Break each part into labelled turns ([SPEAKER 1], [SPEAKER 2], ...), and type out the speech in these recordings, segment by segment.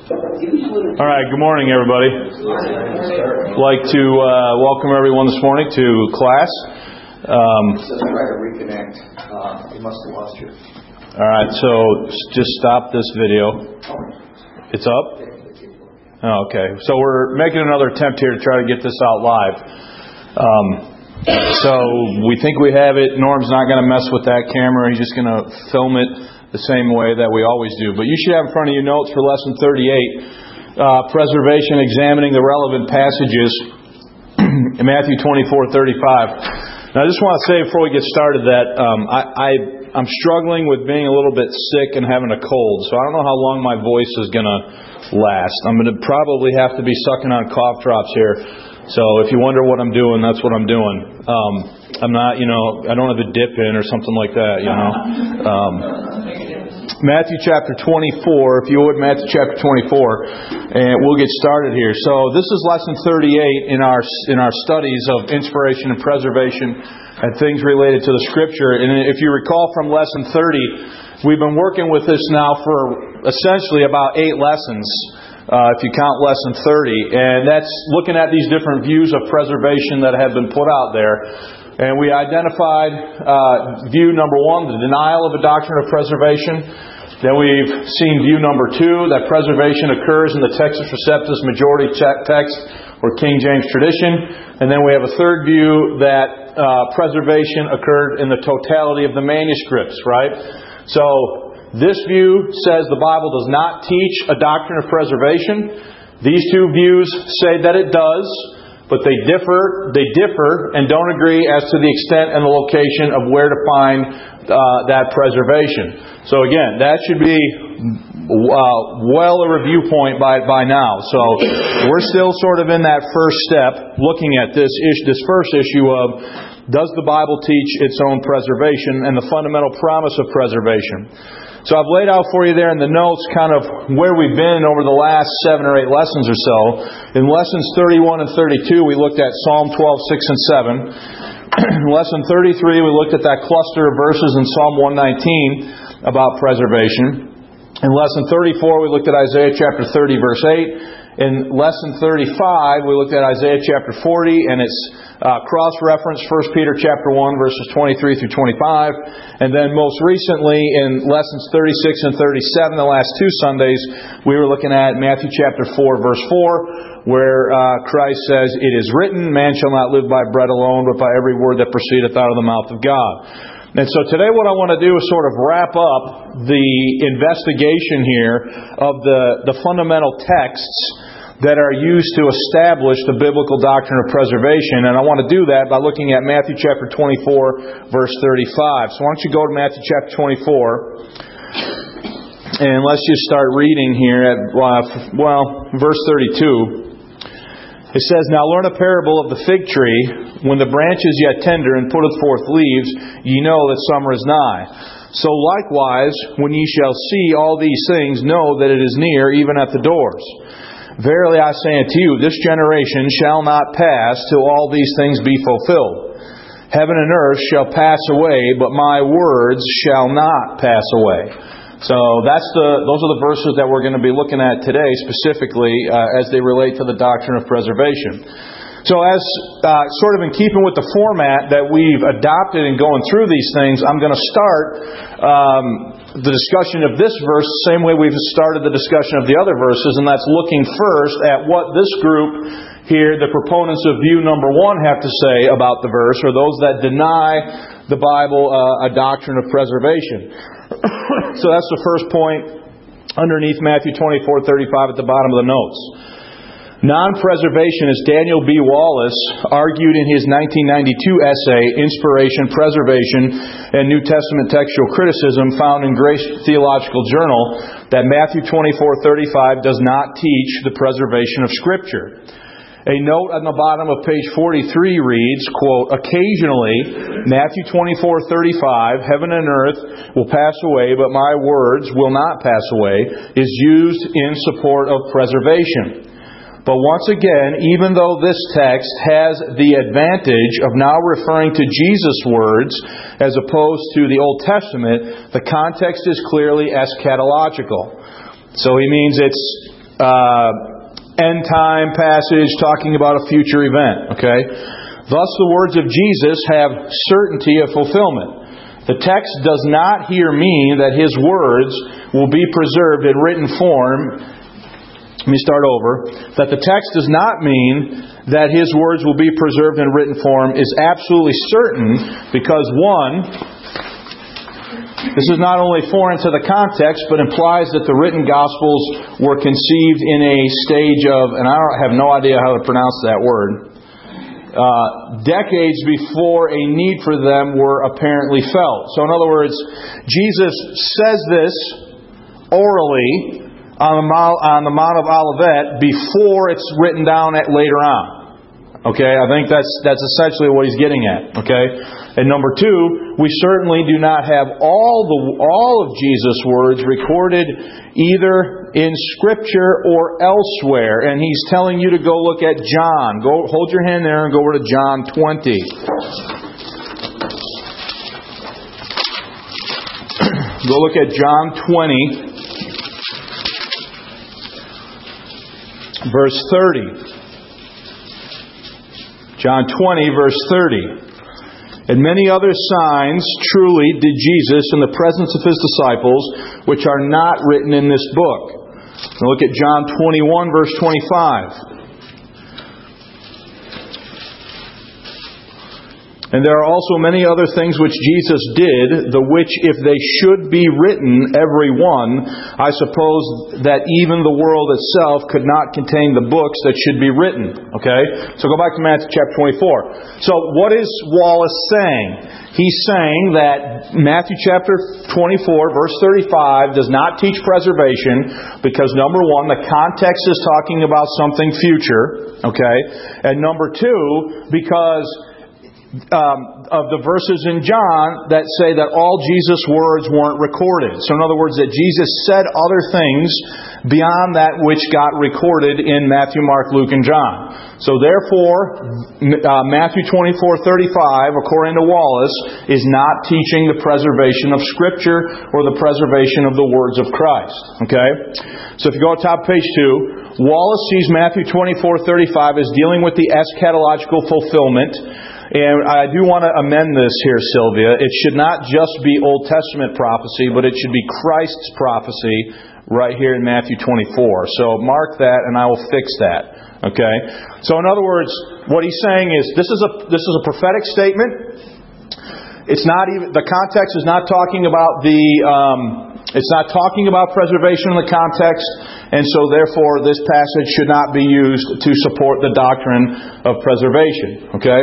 [SPEAKER 1] All right, good morning, everybody. I'd like to welcome everyone this morning to class.
[SPEAKER 2] Try to reconnect. You must have lost you.
[SPEAKER 1] All right, so just stop this video. It's up? Oh, okay. So we're making another attempt here to try to get this out live. So we think we have it. Norm's not going to mess with that camera. He's just going to film it the same way that we always do. But you should have in front of you notes for Lesson 38, Preservation, examining the relevant passages in Matthew 24:35. Now, I just want to say before we get started that I'm struggling with being a little bit sick and having a cold, so I don't know how long my voice is going to last. I'm going to probably have to be sucking on cough drops here. So if you wonder what I'm doing, that's what I'm doing. I'm not, I don't have a dip in or something like that, Matthew chapter 24, if you would, Matthew chapter 24, and we'll get started here. So this is lesson 38 in our studies of inspiration and preservation and things related to the Scripture. And if you recall from lesson 30, we've been working with this now for essentially about 8 lessons. If you count lesson 30, and that's looking at these different views of preservation that have been put out there. And we identified view number 1, the denial of a doctrine of preservation. Then we've seen view number 2, that preservation occurs in the Textus Receptus majority text or King James tradition. And then we have a third view that preservation occurred in the totality of the manuscripts, right? So this view says the Bible does not teach a doctrine of preservation. These two views say that it does, but they differ and don't agree as to the extent and the location of where to find that preservation. So again, that should be well a review point by now. So we're still sort of in that first step, looking at this first issue of, does the Bible teach its own preservation and the fundamental promise of preservation? So I've laid out for you there in the notes kind of where we've been over the last 7 or 8 lessons or so. In lessons 31 and 32, we looked at Psalm 12, 6, and 7. In lesson 33, we looked at that cluster of verses in Psalm 119 about preservation. In lesson 34, we looked at Isaiah chapter 30, verse 8. In lesson 35, we looked at Isaiah chapter 40 and its cross-reference 1 Peter chapter 1, verses 23 through 25. And then most recently in lessons 36 and 37, the last 2 Sundays, we were looking at Matthew chapter 4, verse 4, where Christ says, "It is written, man shall not live by bread alone, but by every word that proceedeth out of the mouth of God." And so today what I want to do is sort of wrap up the investigation here of the fundamental texts that are used to establish the biblical doctrine of preservation. And I want to do that by looking at Matthew chapter 24, verse 35. So why don't you go to Matthew chapter 24, and let's just start reading here at, verse 32. It says, "Now learn a parable of the fig tree. When the branch is yet tender and putteth forth leaves, ye know that summer is nigh. So likewise, when ye shall see all these things, know that it is near, even at the doors. Verily I say unto you, this generation shall not pass till all these things be fulfilled. Heaven and earth shall pass away, but my words shall not pass away." So those are the verses that we're going to be looking at today, specifically as they relate to the doctrine of preservation. So as sort of in keeping with the format that we've adopted in going through these things, I'm going to start the discussion of this verse the same way we've started the discussion of the other verses, and that's looking first at what this group here, the proponents of view number 1, have to say about the verse, or those that deny the Bible a doctrine of preservation. So that's the first point underneath Matthew 24:35 at the bottom of the notes. Non-preservation, as Daniel B. Wallace argued in his 1992 essay, Inspiration, Preservation, and New Testament Textual Criticism, found in Grace Theological Journal, that Matthew 24:35 does not teach the preservation of Scripture. A note on the bottom of page 43 reads, quote, "Occasionally, Matthew 24:35, heaven and earth will pass away, but my words will not pass away, is used in support of preservation. But once again, even though this text has the advantage of now referring to Jesus' words as opposed to the Old Testament, the context is clearly eschatological." So he means it's end time passage talking about a future event. Okay? Thus the words of Jesus have certainty of fulfillment. The text does not here mean that His words will be preserved in written form. Let me start over. That the text does not mean that His words will be preserved in written form is absolutely certain because, one, this is not only foreign to the context, but implies that the written Gospels were conceived in a stage of, and I have no idea how to pronounce that word, decades before a need for them were apparently felt. So in other words, Jesus says this orally on the Mount of Olivet before it's written down later on. Okay, I think that's essentially what He's getting at. Okay, and number two, we certainly do not have all of Jesus' words recorded either in Scripture or elsewhere. And He's telling you to go look at John. Go hold your hand there and go over to John 20. Go look at John 20. Verse 30. John 20, verse 30. And many other signs truly did Jesus in the presence of His disciples, which are not written in this book. Now look at John 21, verse 25. And there are also many other things which Jesus did, the which if they should be written, every one, I suppose that even the world itself could not contain the books that should be written. Okay? So go back to Matthew chapter 24. So what is Wallace saying? He's saying that Matthew chapter 24, verse 35 does not teach preservation because number one, the context is talking about something future. Okay? And number two, because of the verses in John that say that all Jesus' words weren't recorded. So in other words, that Jesus said other things beyond that which got recorded in Matthew, Mark, Luke, and John. So therefore, Matthew 24:35, according to Wallace, is not teaching the preservation of Scripture or the preservation of the words of Christ. Okay? So if you go to top of page 2, Wallace sees Matthew 24:35 as dealing with the eschatological fulfillment. And I do want to amend this here, Sylvia. It should not just be Old Testament prophecy, but it should be Christ's prophecy right here in Matthew 24. So mark that, and I will fix that. Okay. So in other words, what he's saying is this is a prophetic statement. It's not even the context is not talking about it's not talking about preservation in the context, and so therefore this passage should not be used to support the doctrine of preservation. Okay.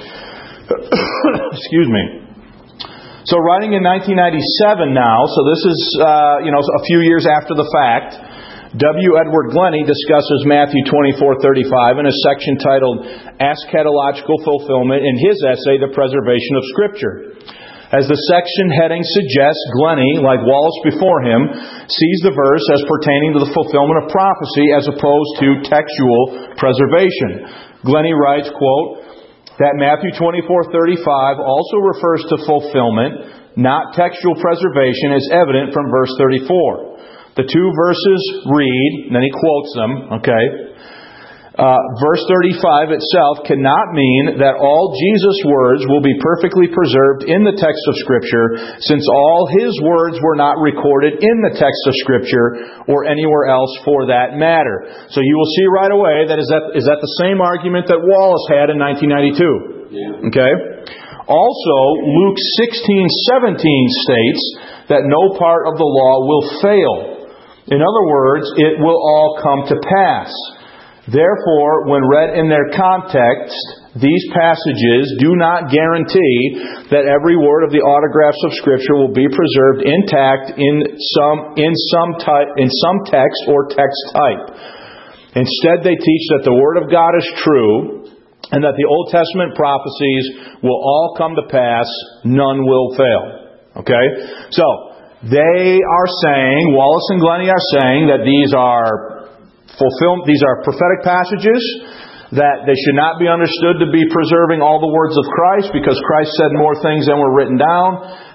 [SPEAKER 1] Excuse me. So writing in 1997 now, so this is a few years after the fact, W. Edward Glennie discusses Matthew 24:35 in a section titled Eschatological Fulfillment in his essay, The Preservation of Scripture. As the section heading suggests, Glennie, like Wallace before him, sees the verse as pertaining to the fulfillment of prophecy as opposed to textual preservation. Glennie writes, quote, that Matthew 24:35 also refers to fulfillment, not textual preservation, is evident from verse 34. The two verses read, and then he quotes them, okay. Verse 35 itself cannot mean that all Jesus' words will be perfectly preserved in the text of Scripture, since all His words were not recorded in the text of Scripture or anywhere else for that matter. So you will see right away that is that the same argument that Wallace had in 1992. Yeah. Okay? Also, Luke 16:17 states that no part of the law will fail. In other words, it will all come to pass. Therefore, when read in their context, these passages do not guarantee that every word of the autographs of Scripture will be preserved intact in some text or text type. Instead, they teach that the Word of God is true and that the Old Testament prophecies will all come to pass, none will fail. Okay? So, they are saying, Wallace and Glennie are saying that these are prophetic passages, that they should not be understood to be preserving all the words of Christ because Christ said more things than were written down,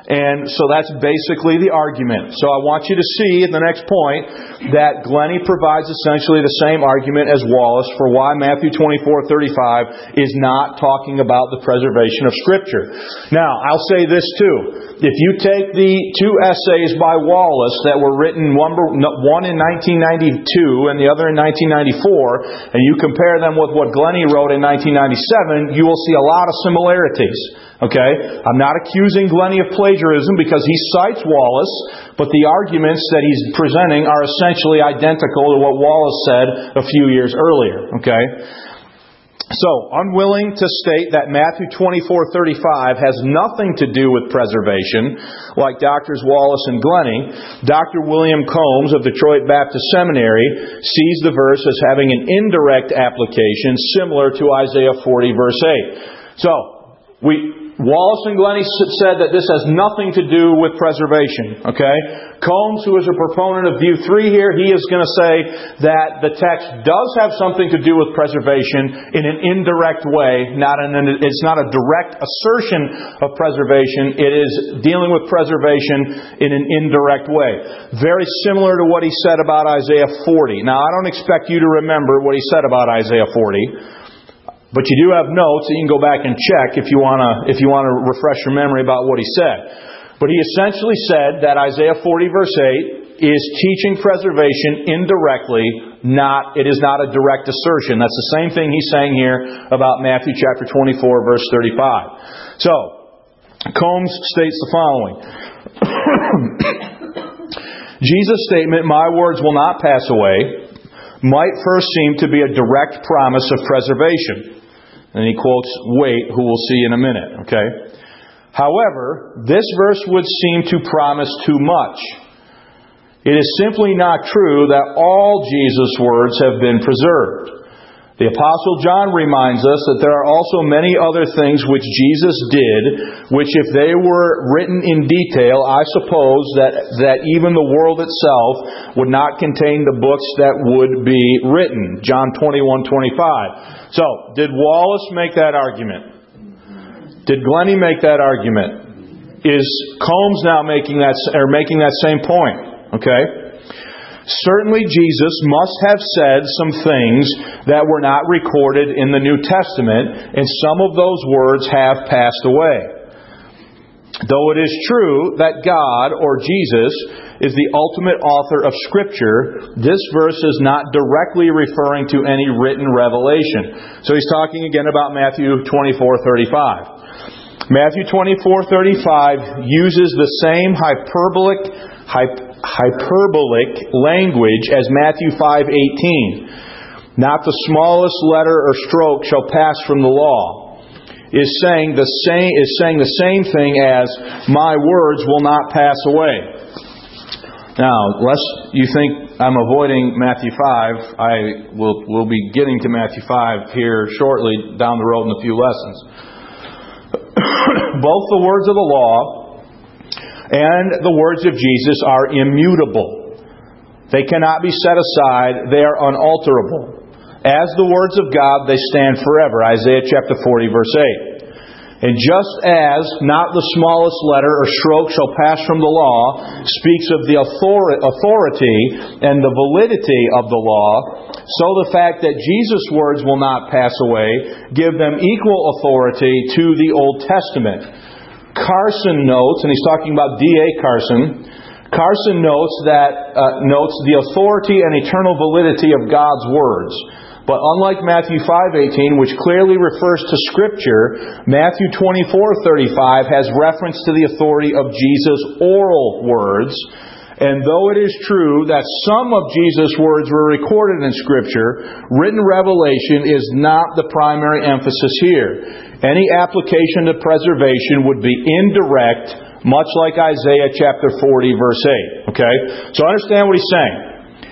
[SPEAKER 1] And so that's basically the argument. So I want you to see in the next point that Glenny provides essentially the same argument as Wallace for why Matthew 24:35 is not talking about the preservation of Scripture. Now, I'll say this too. If you take the two essays by Wallace that were written, one in 1992 and the other in 1994, and you compare them with what Glenny wrote in 1997, you will see a lot of similarities. Okay? I'm not accusing Glenny of plagiarism because he cites Wallace, but the arguments that he's presenting are essentially identical to what Wallace said a few years earlier. Okay? So, unwilling to state that Matthew 24:35 has nothing to do with preservation, like Drs. Wallace and Glenny, Dr. William Combs of Detroit Baptist Seminary sees the verse as having an indirect application similar to Isaiah 40 verse 8. So, Wallace and Glenny said that this has nothing to do with preservation. Okay? Combs, who is a proponent of view 3 here, he is going to say that the text does have something to do with preservation in an indirect way. It's not a direct assertion of preservation. It is dealing with preservation in an indirect way. Very similar to what he said about Isaiah 40. Now, I don't expect you to remember what he said about Isaiah 40. But you do have notes that you can go back and check if you want to refresh your memory about what he said. But he essentially said that Isaiah 40 verse 8 is teaching preservation indirectly, it is not a direct assertion. That's the same thing he's saying here about Matthew chapter 24 verse 35. So, Combs states the following. Jesus' statement, "My words will not pass away," might first seem to be a direct promise of preservation. And he quotes Waite, who we'll see in a minute. Okay? However, this verse would seem to promise too much. It is simply not true that all Jesus' words have been preserved. The Apostle John reminds us that there are also many other things which Jesus did, which if they were written in detail, I suppose that even the world itself would not contain the books that would be written. John 21:25. So, did Wallace make that argument? Did Glenny make that argument? Is Combs now making that same point? Okay? Certainly Jesus must have said some things that were not recorded in the New Testament, and some of those words have passed away. Though it is true that God, or Jesus, is the ultimate author of Scripture, this verse is not directly referring to any written revelation. So he's talking again about Matthew 24:35. Matthew 24:35 uses the same hyperbolic language as Matthew 5:18. Not the smallest letter or stroke shall pass from the law. Is saying the same thing as my words will not pass away. Now, lest you think I'm avoiding Matthew 5, we'll be getting to Matthew 5 here shortly down the road in a few lessons. Both the words of the law and the words of Jesus are immutable. They cannot be set aside. They are unalterable. As the words of God, they stand forever. Isaiah chapter 40, verse 8. And just as not the smallest letter or stroke shall pass from the law speaks of the authority and the validity of the law, so the fact that Jesus' words will not pass away give them equal authority to the Old Testament. Carson notes, and he's talking about D.A. Carson notes the authority and eternal validity of God's words. But unlike Matthew 5:18, which clearly refers to Scripture, Matthew 24:35 has reference to the authority of Jesus' oral words. And though it is true that some of Jesus' words were recorded in Scripture, written revelation is not the primary emphasis here. Any application to preservation would be indirect, much like Isaiah chapter 40, verse 8. Okay? So understand what he's saying.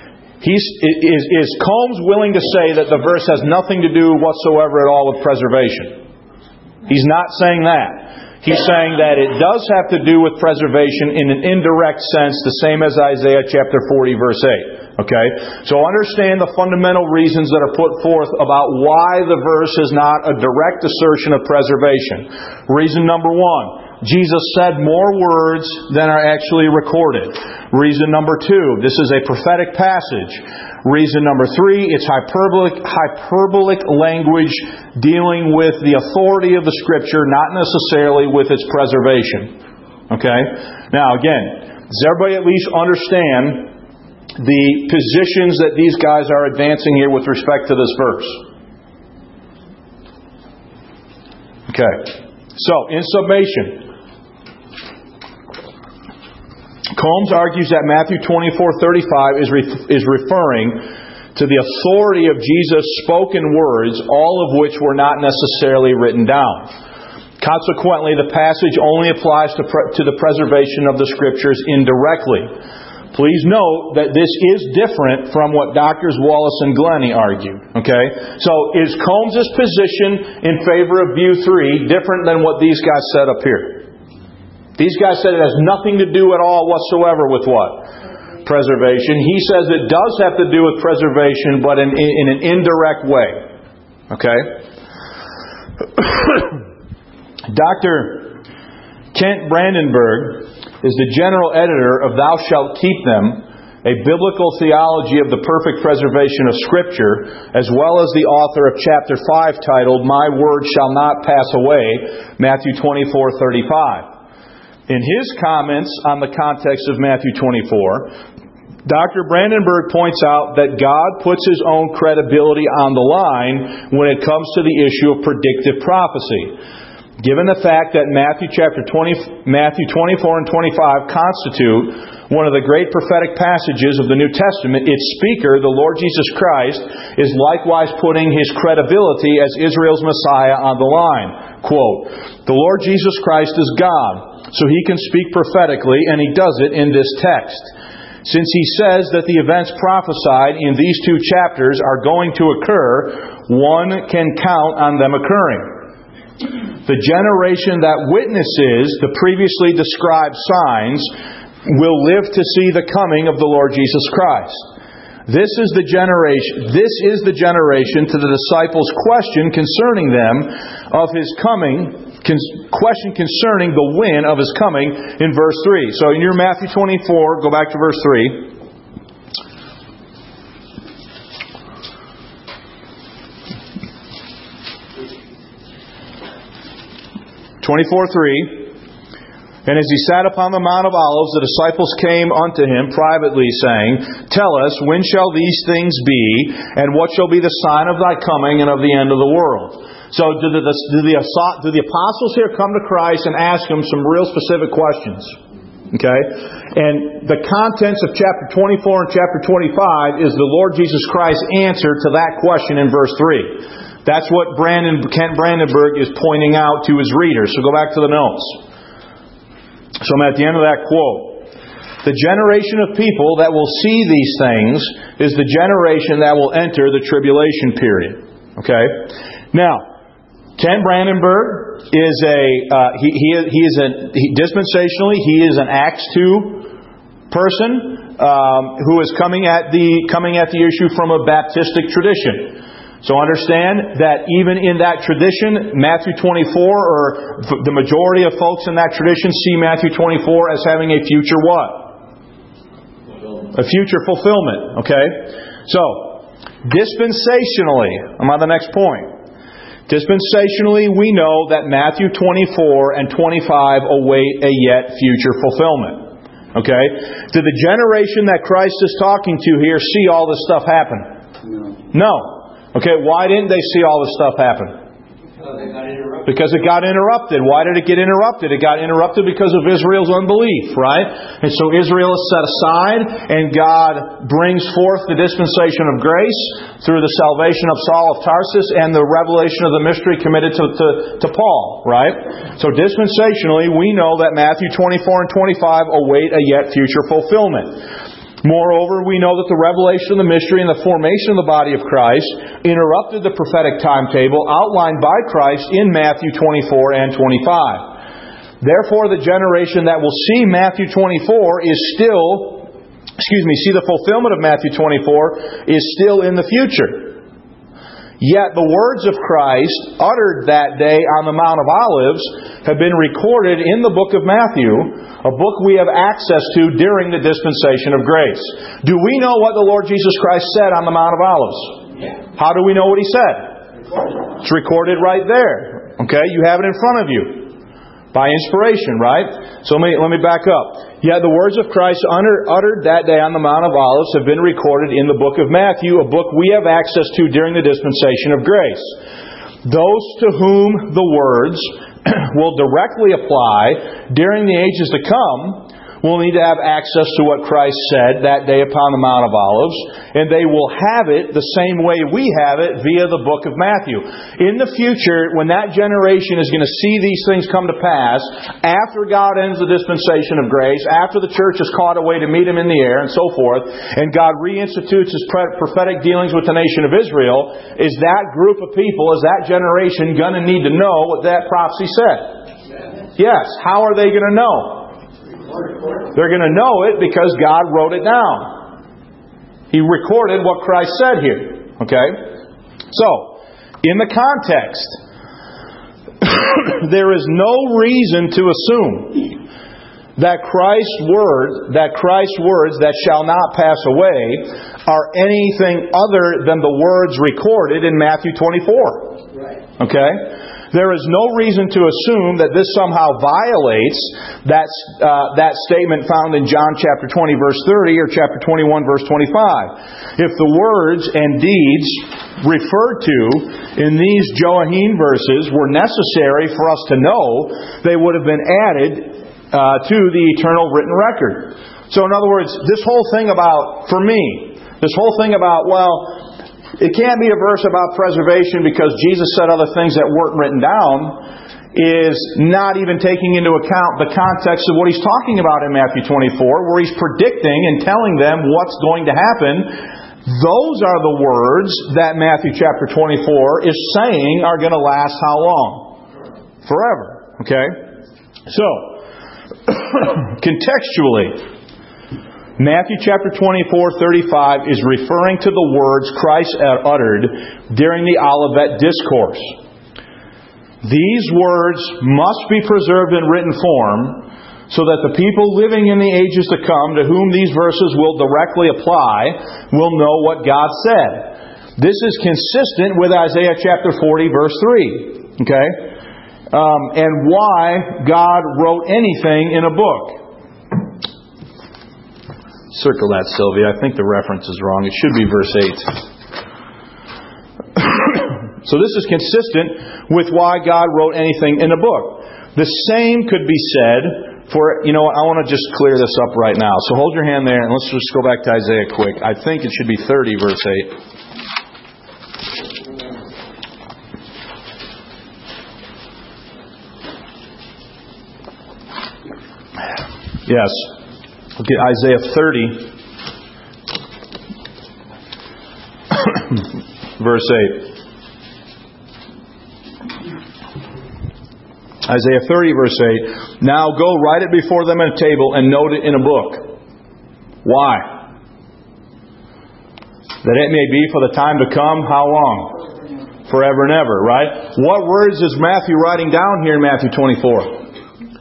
[SPEAKER 1] Is Combs willing to say that the verse has nothing to do whatsoever at all with preservation? He's not saying that. He's saying that it does have to do with preservation in an indirect sense, the same as Isaiah chapter 40, verse 8. Okay? So understand the fundamental reasons that are put forth about why the verse is not a direct assertion of preservation. Reason number one, Jesus said more words than are actually recorded. Reason number 2, this is a prophetic passage. Reason number 3, it's hyperbolic language dealing with the authority of the Scripture, not necessarily with its preservation. Okay? Now again, does everybody at least understand the positions that these guys are advancing here with respect to this verse? Okay. So, in summation, Combs argues that Matthew 24:35 is referring to the authority of Jesus' spoken words, all of which were not necessarily written down. Consequently, the passage only applies to the preservation of the Scriptures indirectly. Please note that this is different from what Drs. Wallace and Glennie argued. Okay? So, is Combs' position in favor of view 3 different than what these guys said up here? These guys said it has nothing to do at all whatsoever with what? Preservation. He says it does have to do with preservation, but in an indirect way. Okay? Dr. Kent Brandenburg is the general editor of Thou Shalt Keep Them, a biblical theology of the perfect preservation of Scripture, as well as the author of chapter 5 titled, My Word Shall Not Pass Away, Matthew 24:35. In his comments on the context of Matthew 24, Dr. Brandenburg points out that God puts His own credibility on the line when it comes to the issue of predictive prophecy. Given the fact that Matthew 24 and 25 constitute one of the great prophetic passages of the New Testament, its speaker, the Lord Jesus Christ, is likewise putting His credibility as Israel's Messiah on the line. Quote, the Lord Jesus Christ is God, so He can speak prophetically, and He does it in this text. Since He says that the events prophesied in these 2 chapters are going to occur, one can count on them occurring. The generation that witnesses the previously described signs will live to see the coming of the Lord Jesus Christ. This is the generation to the disciples' question concerning them of His coming, question concerning the when of His coming in verse 3. So in your Matthew 24, go back to verse 3. 24:3. And as He sat upon the Mount of Olives, the disciples came unto Him privately, saying, Tell us, when shall these things be, and what shall be the sign of Thy coming and of the end of the world? So do the apostles here come to Christ and ask Him some real specific questions? Okay? And the contents of chapter 24 and chapter 25 is the Lord Jesus Christ's answer to that question in verse 3. That's what Kent Brandenburg is pointing out to his readers. So go back to the notes. So I'm at the end of that quote. The generation of people that will see these things is the generation that will enter the tribulation period. Okay? Now, Kent Brandenburg is dispensationally, he is an Acts 2 person who is coming at the issue from a Baptistic tradition. So understand that even in that tradition, Matthew 24, or the majority of folks in that tradition see Matthew 24 as having a future what? A future fulfillment. Okay? So, dispensationally, I'm on the next point. Dispensationally, we know that Matthew 24 and 25 await a yet future fulfillment. Okay? Did the generation that Christ is talking to here see all this stuff happen? No. Okay, why didn't they see all this stuff happen? Because it got interrupted. Why did it get interrupted? It got interrupted because of Israel's unbelief, right? And so Israel is set aside, and God brings forth the dispensation of grace through the salvation of Saul of Tarsus and the revelation of the mystery committed to Paul, right? So dispensationally, we know that Matthew 24 and 25 await a yet future fulfillment. Moreover, we know that the revelation of the mystery and the formation of the body of Christ interrupted the prophetic timetable outlined by Christ in Matthew 24 and 25. Therefore, the generation that will see Matthew 24 see the fulfillment of Matthew 24 is still in the future. Yet the words of Christ uttered that day on the Mount of Olives have been recorded in the book of Matthew, a book we have access to during the dispensation of grace. Do we know what the Lord Jesus Christ said on the Mount of Olives? How do we know what He said? It's recorded right there. Okay, you have it in front of you. By inspiration, right? So let me back up. Yet the words of Christ uttered that day on the Mount of Olives have been recorded in the book of Matthew, a book we have access to during the dispensation of grace. Those to whom the words will directly apply during the ages to come will need to have access to what Christ said that day upon the Mount of Olives, and they will have it the same way we have it via the book of Matthew. In the future, when that generation is going to see these things come to pass, after God ends the dispensation of grace, after the church is caught away to meet Him in the air, and so forth, and God reinstitutes His prophetic dealings with the nation of Israel, is that group of people, is that generation going to need to know what that prophecy said? Yes. How are they going to know? They're going to know it because God wrote it down. He recorded what Christ said here. Okay? So, in the context, there is no reason to assume that Christ's words that shall not pass away are anything other than the words recorded in Matthew 24. Okay? There is no reason to assume that this somehow violates that statement found in John chapter 20 verse 30 or chapter 21 verse 25. If the words and deeds referred to in these Joachim verses were necessary for us to know, they would have been added to the eternal written record. So in other words, this whole thing about, for me, this whole thing about, well, it can't be a verse about preservation because Jesus said other things that weren't written down, is not even taking into account the context of what He's talking about in Matthew 24, where He's predicting and telling them what's going to happen. Those are the words that Matthew chapter 24 is saying are going to last how long? Forever. Okay? So, contextually, Matthew chapter 24:35 is referring to the words Christ uttered during the Olivet Discourse. These words must be preserved in written form so that the people living in the ages to come, to whom these verses will directly apply, will know what God said. This is consistent with Isaiah chapter 40 verse 3. Okay? And why God wrote anything in a book. Circle that, Sylvia. I think the reference is wrong. It should be verse 8. So this is consistent with why God wrote anything in a book. The same could be said for, I want to just clear this up right now. So hold your hand there and let's just go back to Isaiah quick. I think it should be 30 verse 8. Yes. Look at Isaiah 30, verse 8. Isaiah 30, verse 8. Now go, write it before them on a table and note it in a book. Why? That it may be for the time to come, how long? Forever and ever, right? What words is Matthew writing down here in Matthew 24?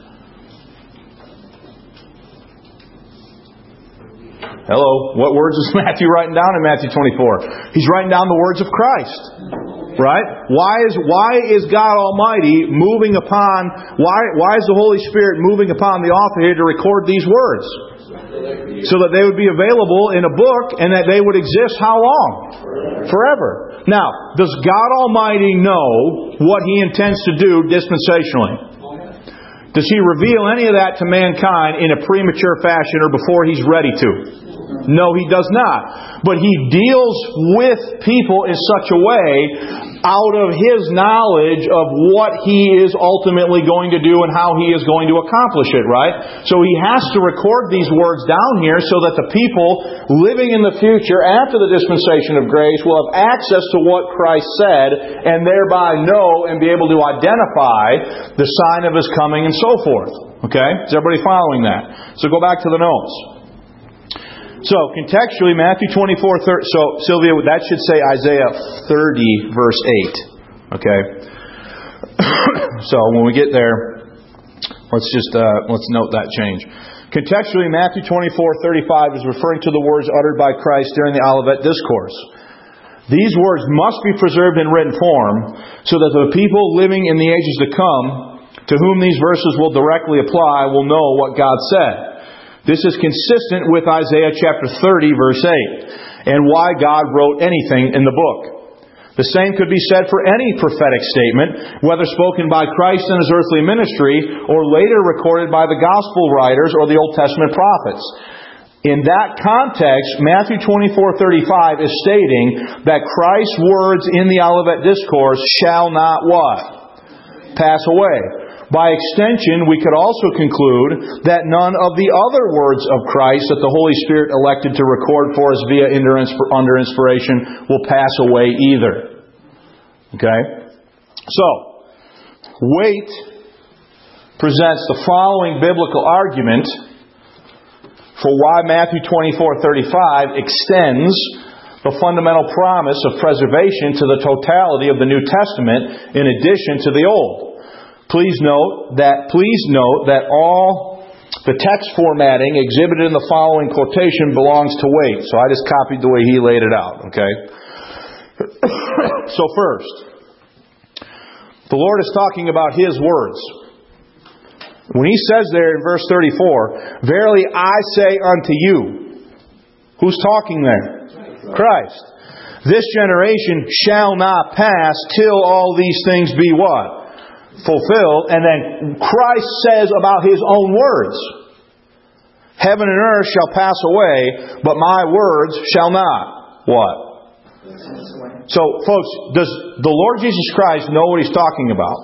[SPEAKER 1] Hello. What words is Matthew writing down in Matthew 24? He's writing down the words of Christ. Right? Why is God Almighty moving upon, why is the Holy Spirit moving upon the author here to record these words? So that they would be available in a book and that they would exist how long? Forever. Now, does God Almighty know what He intends to do dispensationally? Does He reveal any of that to mankind in a premature fashion or before He's ready to? No, He does not. But He deals with people in such a way out of His knowledge of what He is ultimately going to do and how He is going to accomplish it, right? So He has to record these words down here so that the people living in the future after the dispensation of grace will have access to what Christ said and thereby know and be able to identify the sign of His coming and so forth. Okay? Is everybody following that? So go back to the notes. So, contextually, Matthew 24, so, Sylvia, that should say Isaiah 30, verse 8. Okay? So, when we get there, let's note that change. Contextually, Matthew 24:35 is referring to the words uttered by Christ during the Olivet Discourse. These words must be preserved in written form so that the people living in the ages to come, to whom these verses will directly apply, will know what God said. This is consistent with Isaiah chapter 30, verse 8, and why God wrote anything in the book. The same could be said for any prophetic statement, whether spoken by Christ in His earthly ministry or later recorded by the Gospel writers or the Old Testament prophets. In that context, Matthew 24:35 is stating that Christ's words in the Olivet Discourse shall not what? Pass away. By extension, we could also conclude that none of the other words of Christ that the Holy Spirit elected to record for us via under inspiration will pass away either. Okay? So, weight presents the following biblical argument for why Matthew 24:35 extends the fundamental promise of preservation to the totality of the New Testament in addition to the Old. Please note that all the text formatting exhibited in the following quotation belongs to weight. So I just copied the way he laid it out. Okay. So first, the Lord is talking about His words. When He says there in verse 34, "Verily I say unto you," who's talking there? Christ. "This generation shall not pass till all these things be" what? Fulfilled. And then Christ says about His own words, "Heaven and earth shall pass away, but my words shall not." What? So, folks, does the Lord Jesus Christ know what He's talking about?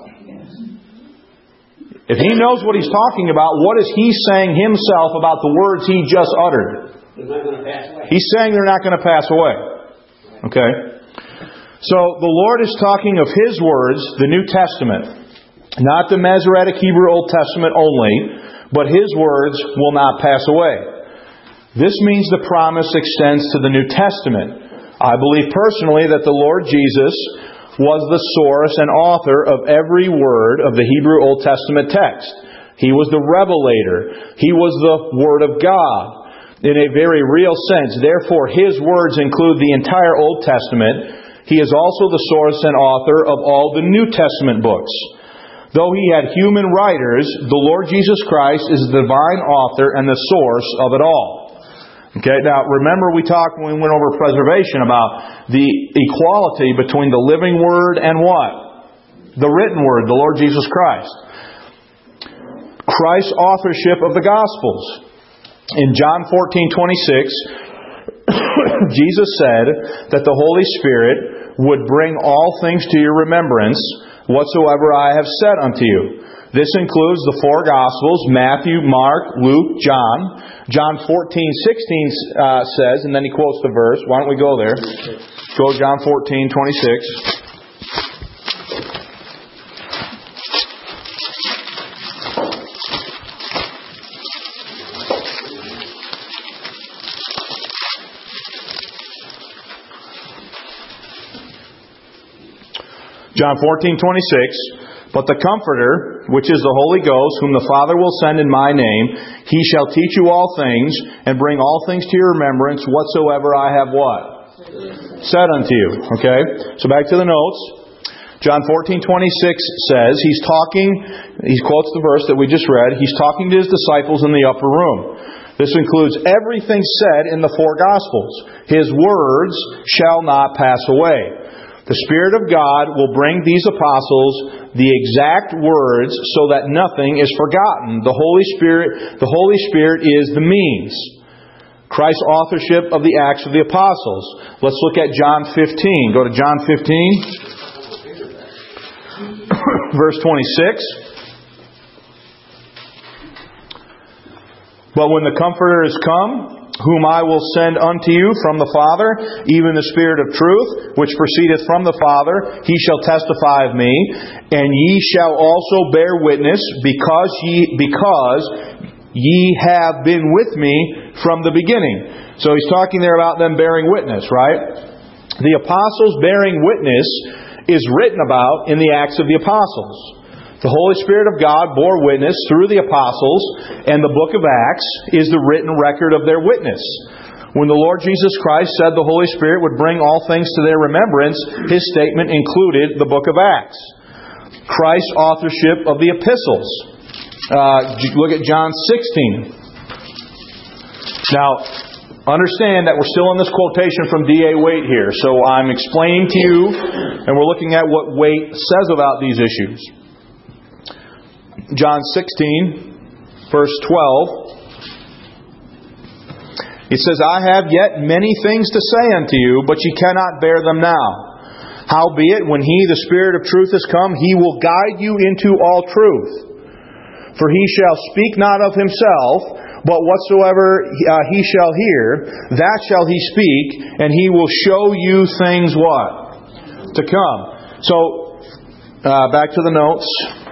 [SPEAKER 1] If He knows what He's talking about, what is He saying Himself about the words He just uttered?
[SPEAKER 3] They're not going to pass away.
[SPEAKER 1] He's saying they're not going to pass away. Okay? So, the Lord is talking of His words, the New Testament. Not the Masoretic Hebrew Old Testament only, but His words will not pass away. This means the promise extends to the New Testament. I believe personally that the Lord Jesus was the source and author of every word of the Hebrew Old Testament text. He was the revelator. He was the Word of God in a very real sense. Therefore, His words include the entire Old Testament. He is also the source and author of all the New Testament books. Though He had human writers, the Lord Jesus Christ is the divine author and the source of it all. Okay, now remember we talked when we went over preservation about the equality between the living Word and what? The written Word, the Lord Jesus Christ. Christ's authorship of the Gospels. In John 14:26, Jesus said that the Holy Spirit would bring all things to your remembrance, whatsoever I have said unto you. This includes the four Gospels, Matthew, Mark, Luke, John. John 14:16 says, and then he quotes the verse. Why don't we go there? Go John 14:26. John 14:26. But the Comforter, which is the Holy Ghost, whom the Father will send in my name, He shall teach you all things, and bring all things to your remembrance, whatsoever I have what? Said unto you. Okay? So back to the notes. John 14:26 says, he quotes the verse that we just read, He's talking to His disciples in the upper room. This includes everything said in the four Gospels. His words shall not pass away. The Spirit of God will bring these apostles the exact words so that nothing is forgotten. The Holy Spirit is the means. Christ's authorship of the Acts of the Apostles. Let's look at John 15. Go to John 15. Verse 26. But when the Comforter is come, whom I will send unto you from the Father, even the Spirit of truth, which proceedeth from the Father, He shall testify of me, and ye shall also bear witness, because ye have been with me from the beginning. So he's talking there about them bearing witness, right? The apostles bearing witness is written about in the Acts of the Apostles. The Holy Spirit of God bore witness through the apostles, and the book of Acts is the written record of their witness. When the Lord Jesus Christ said the Holy Spirit would bring all things to their remembrance, His statement included the book of Acts. Christ's authorship of the epistles. Look at John 16. Now, understand that we're still in this quotation from D.A. Waite here. So I'm explaining to you, and we're looking at what Waite says about these issues. John 16, verse 12. It says, I have yet many things to say unto you, but ye cannot bear them now. Howbeit, when He, the Spirit of truth, is come, He will guide you into all truth. For He shall speak not of Himself, but whatsoever He shall hear, that shall He speak, and He will show you things what? To come. So, back to the notes.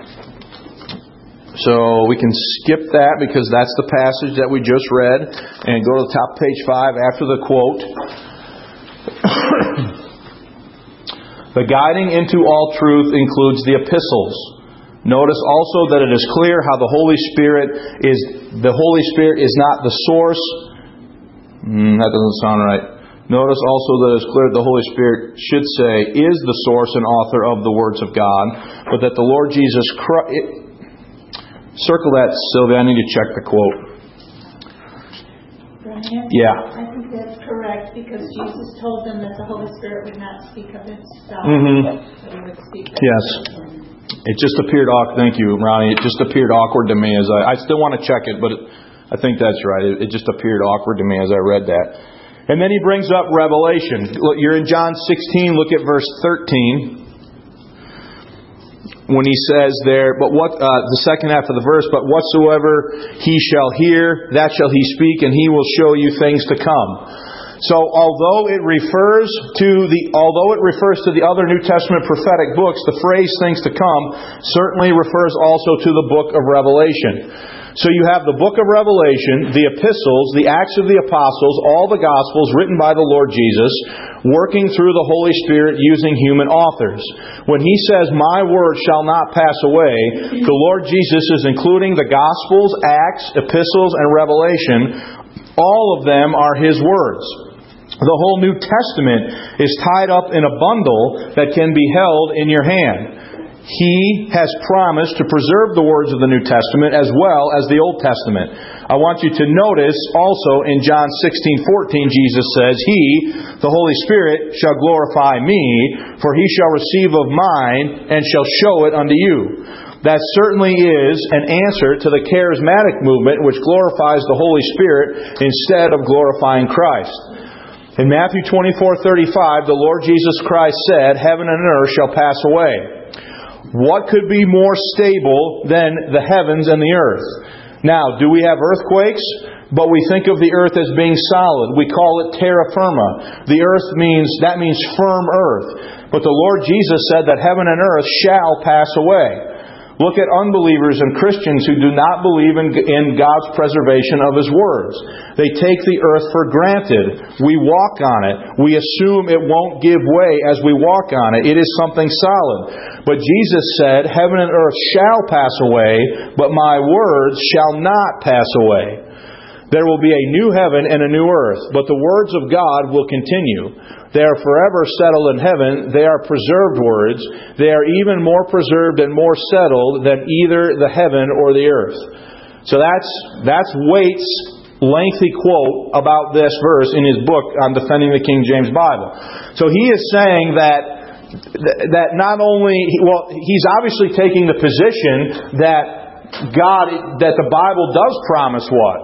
[SPEAKER 1] So we can skip that because that's the passage that we just read, and go to the top of page 5 after the quote. The guiding into all truth includes the epistles. Notice also that it is clear how the Holy Spirit is not the source. That doesn't sound right. Notice also that it is clear that the Holy Spirit should say is the source and author of the words of God, but that the Lord Jesus Christ... Circle that, Sylvia. I need to check the quote.
[SPEAKER 3] Brian?
[SPEAKER 1] Yeah.
[SPEAKER 3] I think that's correct because Jesus told them that the Holy Spirit would not speak of Himself. But He would speak of
[SPEAKER 1] Yes. It just appeared awkward. Thank you, Ronnie. It just appeared awkward to me as I still want to check it, but I think that's right. It just appeared awkward to me as I read that. And then he brings up Revelation. Look, you're in John 16. Look at verse 13. When he says there, but what the second half of the verse, but whatsoever He shall hear, that shall He speak, and He will show you things to come. So, although it refers to the other New Testament prophetic books, the phrase "things to come" certainly refers also to the book of Revelation. So you have the book of Revelation, the epistles, the Acts of the Apostles, all the Gospels written by the Lord Jesus, working through the Holy Spirit using human authors. When He says, my word shall not pass away, the Lord Jesus is including the Gospels, Acts, epistles, and Revelation. All of them are His words. The whole New Testament is tied up in a bundle that can be held in your hand. He has promised to preserve the words of the New Testament as well as the Old Testament. I want you to notice also in John 16:14, Jesus says, He, the Holy Spirit, shall glorify me, for He shall receive of mine and shall show it unto you. That certainly is an answer to the charismatic movement which glorifies the Holy Spirit instead of glorifying Christ. In Matthew 24:35, the Lord Jesus Christ said, Heaven and earth shall pass away. What could be more stable than the heavens and the earth? Now, do we have earthquakes? But we think of the earth as being solid. We call it terra firma. The earth means firm earth. But the Lord Jesus said that heaven and earth shall pass away. Look at unbelievers and Christians who do not believe in God's preservation of His words. They take the earth for granted. We walk on it. We assume it won't give way as we walk on it. It is something solid. But Jesus said, Heaven and earth shall pass away, but my words shall not pass away. There will be a new heaven and a new earth, but the words of God will continue. They are forever settled in heaven. They are preserved words. They are even more preserved and more settled than either the heaven or the earth. So that's Waite's lengthy quote about this verse in his book on defending the King James Bible. So he is saying that not only, he's obviously taking the position that the Bible does promise what?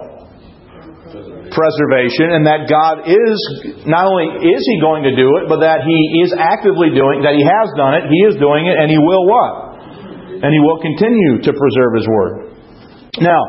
[SPEAKER 1] Preservation, and that God is, not only is He going to do it, but that He is actively doing, that He has done it, He is doing it, and He will what? And He will continue to preserve His Word. Now,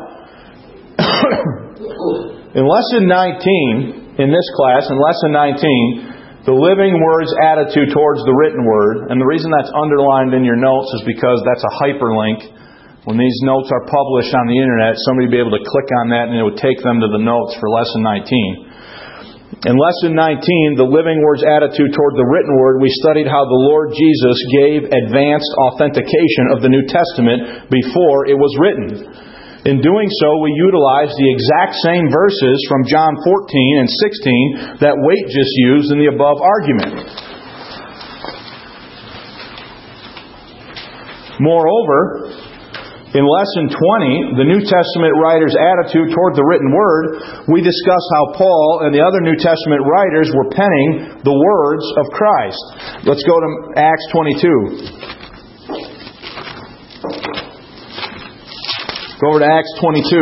[SPEAKER 1] in Lesson 19, in this class, in Lesson 19, the Living Word's attitude towards the written Word, and the reason that's underlined in your notes is because that's a hyperlink when these notes are published on the internet, somebody would be able to click on that and it would take them to the notes for Lesson 19. In Lesson 19, the Living Word's attitude toward the written Word, we studied how the Lord Jesus gave advanced authentication of the New Testament before it was written. In doing so, we utilized the exact same verses from John 14 and 16 that Waite just used in the above argument. Moreover, in Lesson 20, the New Testament writer's attitude toward the written Word, we discussed how Paul and the other New Testament writers were penning the words of Christ. Let's go to Acts 22. Go over to Acts 22.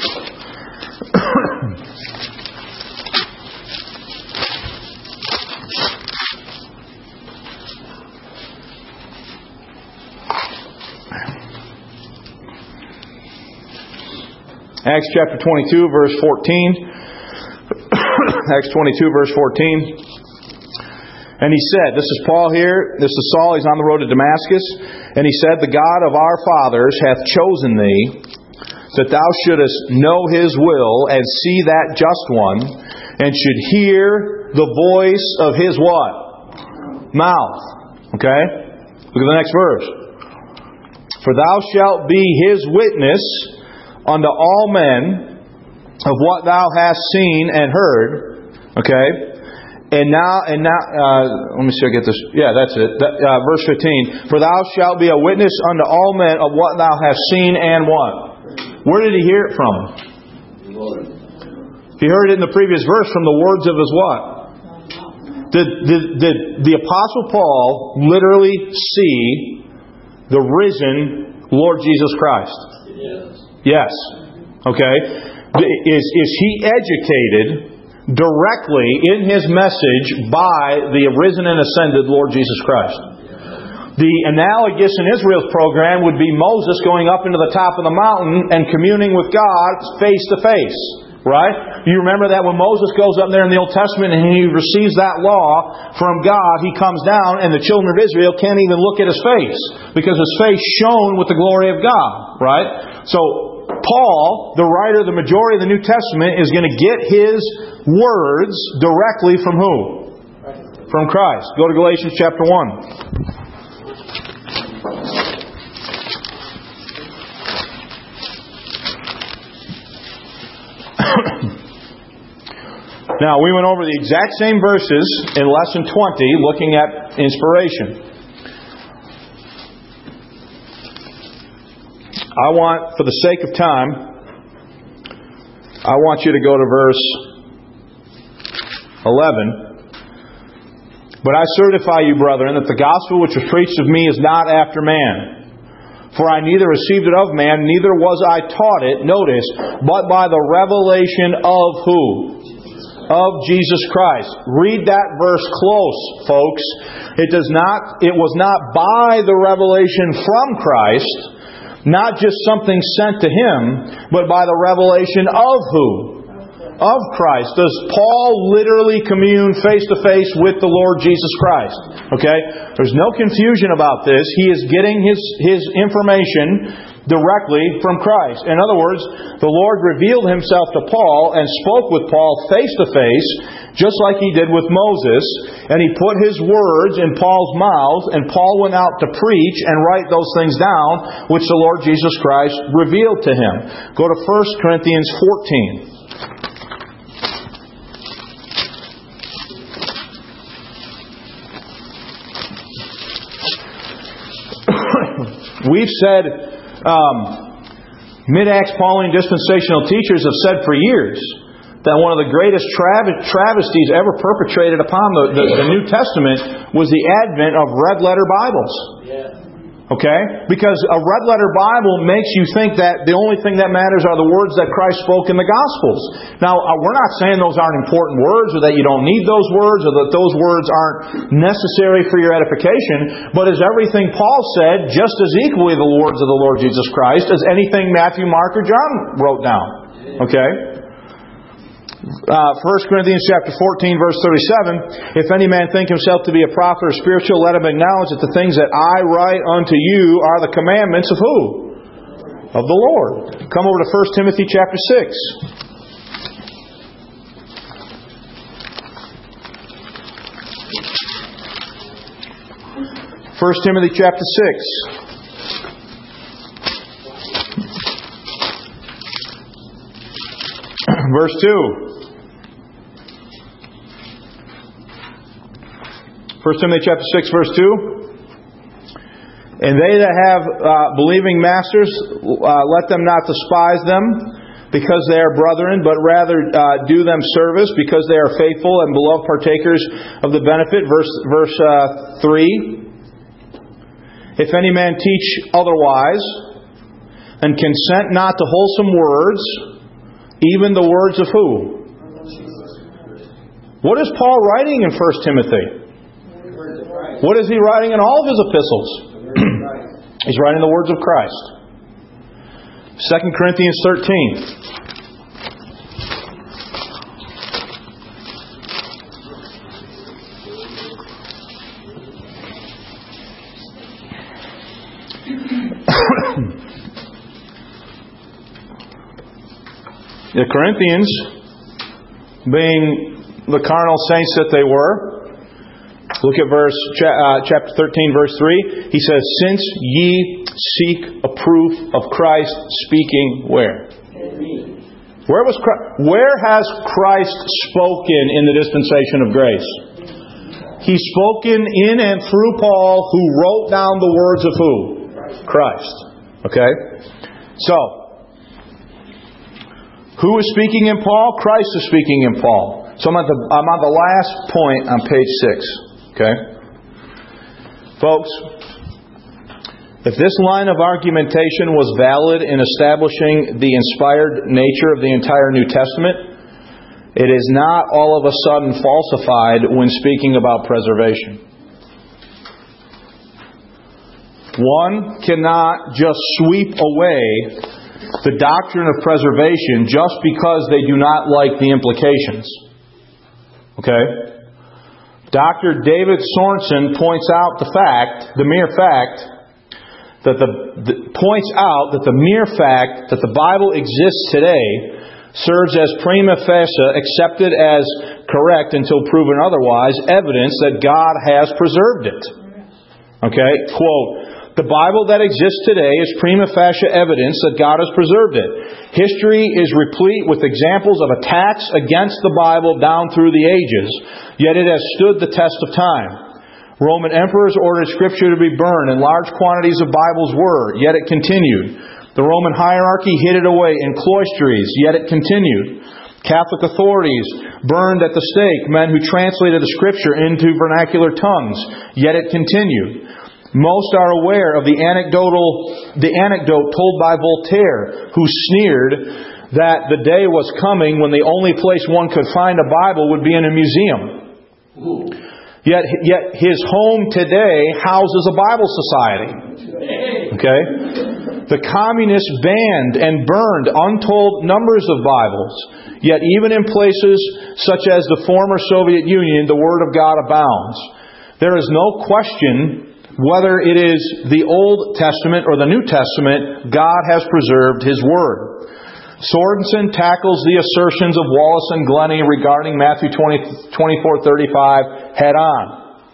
[SPEAKER 1] Acts chapter 22, verse 14. Acts 22, verse 14. And he said, this is Paul here, this is Saul, he's on the road to Damascus. And he said, the God of our fathers hath chosen thee, that thou shouldest know His will, and see that just one, and should hear the voice of His what? Mouth. Okay? Look at the next verse. For thou shalt be His witness unto all men of what thou hast seen and heard. Okay? And now, let me see if I get this. Yeah, that's it. Verse 15. For thou shalt be a witness unto all men of what thou hast seen and what? Where did he hear it from? He heard it in the previous verse from the words of his what? Did the Apostle Paul literally see the risen Lord Jesus Christ? Yes. Okay. Is he educated directly in his message by the risen and ascended Lord Jesus Christ? The analogous in Israel's program would be Moses going up into the top of the mountain and communing with God face to face. Right? You remember that when Moses goes up there in the Old Testament and he receives that law from God, he comes down and the children of Israel can't even look at his face because his face shone with the glory of God. Right? So Paul, the writer of the majority of the New Testament, is going to get his words directly from who? From Christ. Go to Galatians chapter 1. Now, we went over the exact same verses in Lesson 20, looking at inspiration. I want, for the sake of time, I want you to go to verse 11. But I certify you, brethren, that the gospel which was preached of me is not after man. For I neither received it of man, neither was I taught it, notice, but by the revelation of who? Of Jesus Christ. Read that verse close, folks. It was not by the revelation from Christ, not just something sent to Him, but by the revelation of who? Of Christ. Does Paul literally commune face to face with the Lord Jesus Christ? Okay? There's no confusion about this. He is getting his information directly from Christ. In other words, the Lord revealed Himself to Paul and spoke with Paul face to face, just like He did with Moses, and He put His words in Paul's mouth, and Paul went out to preach and write those things down, which the Lord Jesus Christ revealed to him. Go to 1 Corinthians 14. We've said, Mid-Acts Pauline dispensational teachers have said for years that one of the greatest travesties ever perpetrated upon the New Testament was the advent of red-letter Bibles. Okay? Because a red-letter Bible makes you think that the only thing that matters are the words that Christ spoke in the Gospels. Now, we're not saying those aren't important words, or that you don't need those words, or that those words aren't necessary for your edification, but is everything Paul said just as equally the words of the Lord Jesus Christ as anything Matthew, Mark, or John wrote down? Okay? 1 Corinthians chapter 14, verse 37, if any man think himself to be a prophet or spiritual, let him acknowledge that the things that I write unto you are the commandments of who? of the Lord. Come over to 1 Timothy chapter 6. 1 Timothy chapter 6. Verse 2. 1 Timothy chapter 6, verse 2. And they that have believing masters, let them not despise them, because they are brethren, but rather do them service, because they are faithful and beloved partakers of the benefit. Verse 3. If any man teach otherwise, and consent not to wholesome words, even the words of who? What is Paul writing in 1 Timothy? What is he writing in all of his epistles? He's writing the words of Christ. 2 Corinthians 13. The Corinthians, being the carnal saints that they were, look at chapter 13, verse 3. He says, since ye seek a proof of Christ speaking where? Where has Christ spoken in the dispensation of grace? He's spoken in and through Paul, who wrote down the words of who? Christ. Okay? So, who is speaking in Paul? Christ is speaking in Paul. So I'm on the last point on page 6. Okay? Folks, if this line of argumentation was valid in establishing the inspired nature of the entire New Testament, it is not all of a sudden falsified when speaking about preservation. One cannot just sweep away the doctrine of preservation just because they do not like the implications. Okay? Dr. David Sorensen points out the mere fact that the Bible exists today serves as prima facie accepted as correct until proven otherwise, evidence that God has preserved it. Okay? Quote, the Bible that exists today is prima facie evidence that God has preserved it. History is replete with examples of attacks against the Bible down through the ages, yet it has stood the test of time. Roman emperors ordered Scripture to be burned, and large quantities of Bibles were, yet it continued. The Roman hierarchy hid it away in cloisters, yet it continued. Catholic authorities burned at the stake men who translated the Scripture into vernacular tongues, yet it continued. Most are aware of the anecdote told by Voltaire, who sneered that the day was coming when the only place one could find a Bible would be in a museum. Yet his home today houses a Bible society. Okay? The communists banned and burned untold numbers of Bibles. Yet even in places such as the former Soviet Union, the Word of God abounds. There is no question whether it is the Old Testament or the New Testament, God has preserved His Word. Sorensen tackles the assertions of Wallace and Glennie regarding Matthew 24:35 head on.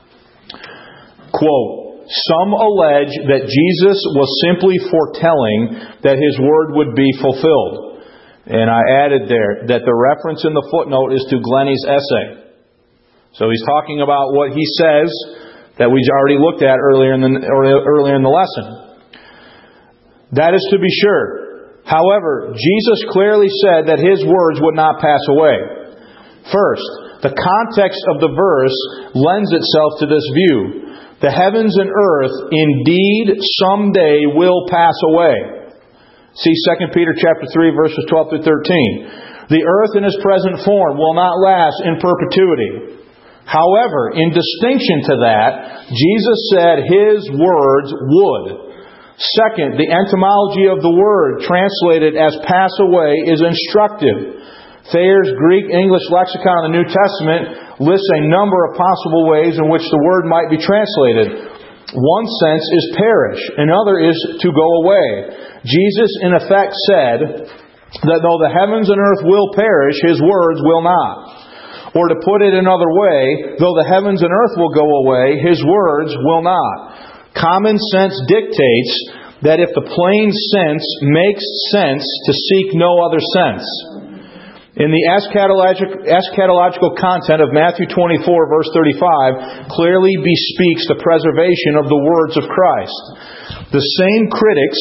[SPEAKER 1] Quote, some allege that Jesus was simply foretelling that His Word would be fulfilled. And I added there that the reference in the footnote is to Glennie's essay. So he's talking about what he says that we already looked at earlier in the lesson. That is to be sure. However, Jesus clearly said that His words would not pass away. First, the context of the verse lends itself to this view. The heavens and earth indeed someday will pass away. See 2 Peter chapter 3 verses 12 through 13. The earth in its present form will not last in perpetuity. However, in distinction to that, Jesus said His words would. Second, the etymology of the word translated as pass away is instructive. Thayer's Greek-English lexicon of the New Testament lists a number of possible ways in which the word might be translated. One sense is perish, another is to go away. Jesus, in effect, said that though the heavens and earth will perish, His words will not. Or to put it another way, though the heavens and earth will go away, His words will not. Common sense dictates that if the plain sense makes sense, to seek no other sense. In the eschatological content of Matthew 24, verse 35, clearly bespeaks the preservation of the words of Christ. The same critics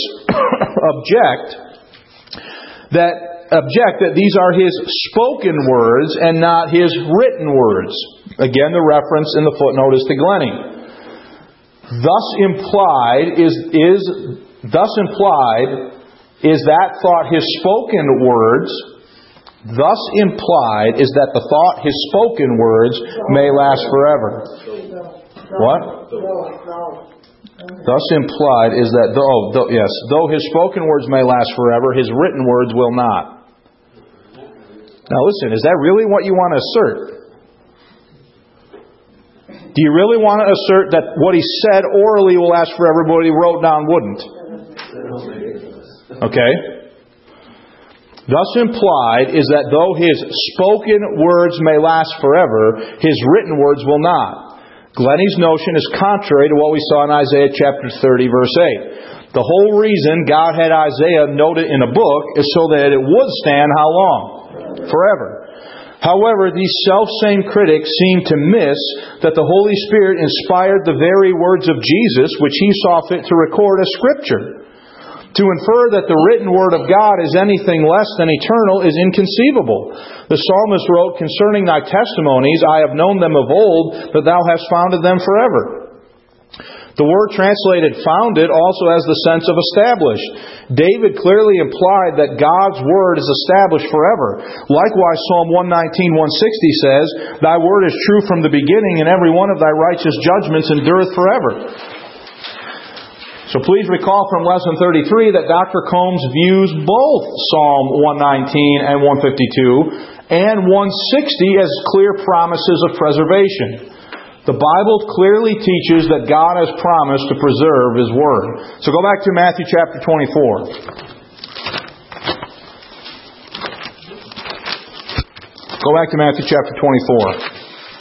[SPEAKER 1] object that these are His spoken words and not His written words. Again, the reference in the footnote is to Glennie. Thus implied is that thought His spoken words. Thus implied is that the thought His spoken words may last forever. What? Thus implied is that though His spoken words may last forever, His written words will not. Now listen, is that really what you want to assert? Do you really want to assert that what He said orally will last forever, but what He wrote down wouldn't? Okay? Thus implied is that though His spoken words may last forever, His written words will not. Glennie's notion is contrary to what we saw in Isaiah chapter 30, verse 8. The whole reason God had Isaiah note it in a book is so that it would stand how long? Forever. However, these self-same critics seem to miss that the Holy Spirit inspired the very words of Jesus, which He saw fit to record as Scripture. To infer that the written Word of God is anything less than eternal is inconceivable. The psalmist wrote, "Concerning Thy testimonies, I have known them of old, that Thou hast founded them forever." The word translated "founded" also has the sense of established. David clearly implied that God's Word is established forever. Likewise, Psalm 119:160 says, "Thy Word is true from the beginning, and every one of Thy righteous judgments endureth forever." So please recall from Lesson 33 that Dr. Combs views both Psalm 119 and 152 and 160 as clear promises of preservation. The Bible clearly teaches that God has promised to preserve His Word. So go back to Matthew chapter 24. Go back to Matthew chapter 24.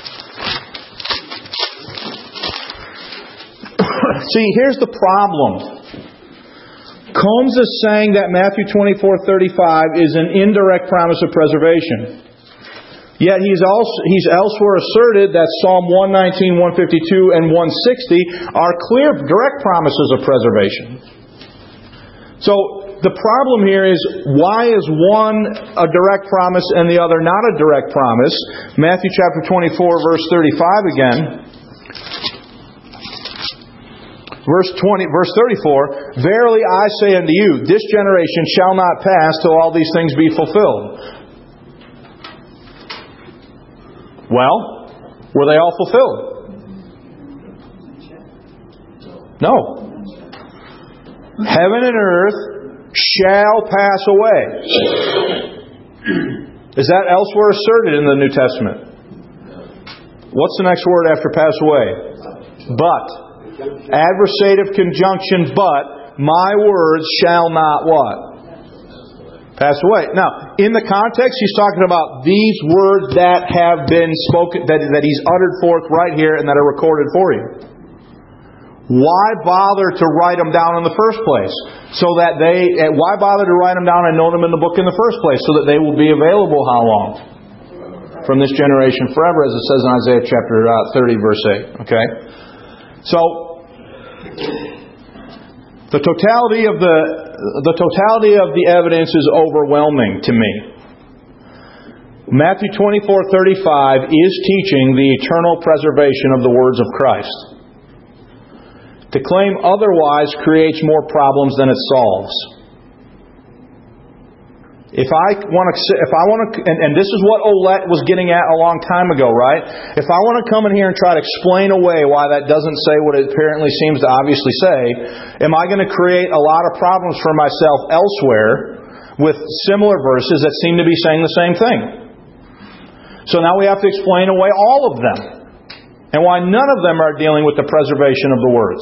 [SPEAKER 1] See, here's the problem. Combs is saying that Matthew 24:35 is an indirect promise of preservation. Yet he's elsewhere asserted that Psalm 119, 152, and 160 are clear, direct promises of preservation. So the problem here is, why is one a direct promise and the other not a direct promise? Matthew chapter 24, verse 35 again. Verse 34, "Verily I say unto you, this generation shall not pass till all these things be fulfilled." Well, were they all fulfilled? No. Heaven and earth shall pass away. Is that elsewhere asserted in the New Testament? What's the next word after pass away? But. Adversative conjunction, but my words shall not what? Pass away. Now, in the context, he's talking about these words that have been spoken, that He's uttered forth right here and that are recorded for you. Why bother to write them down in the first place? Why bother to write them down and note them in the book in the first place? So that they will be available how long? From this generation forever, as it says in Isaiah chapter 30, verse 8. Okay? So, the totality of the evidence is overwhelming to me. Matthew 24:35 is teaching the eternal preservation of the words of Christ. To claim otherwise creates more problems than it solves. If I want to, and this is what Olette was getting at a long time ago, right? If I want to come in here and try to explain away why that doesn't say what it apparently seems to obviously say, am I going to create a lot of problems for myself elsewhere with similar verses that seem to be saying the same thing? So now we have to explain away all of them. and why none of them are dealing with the preservation of the words.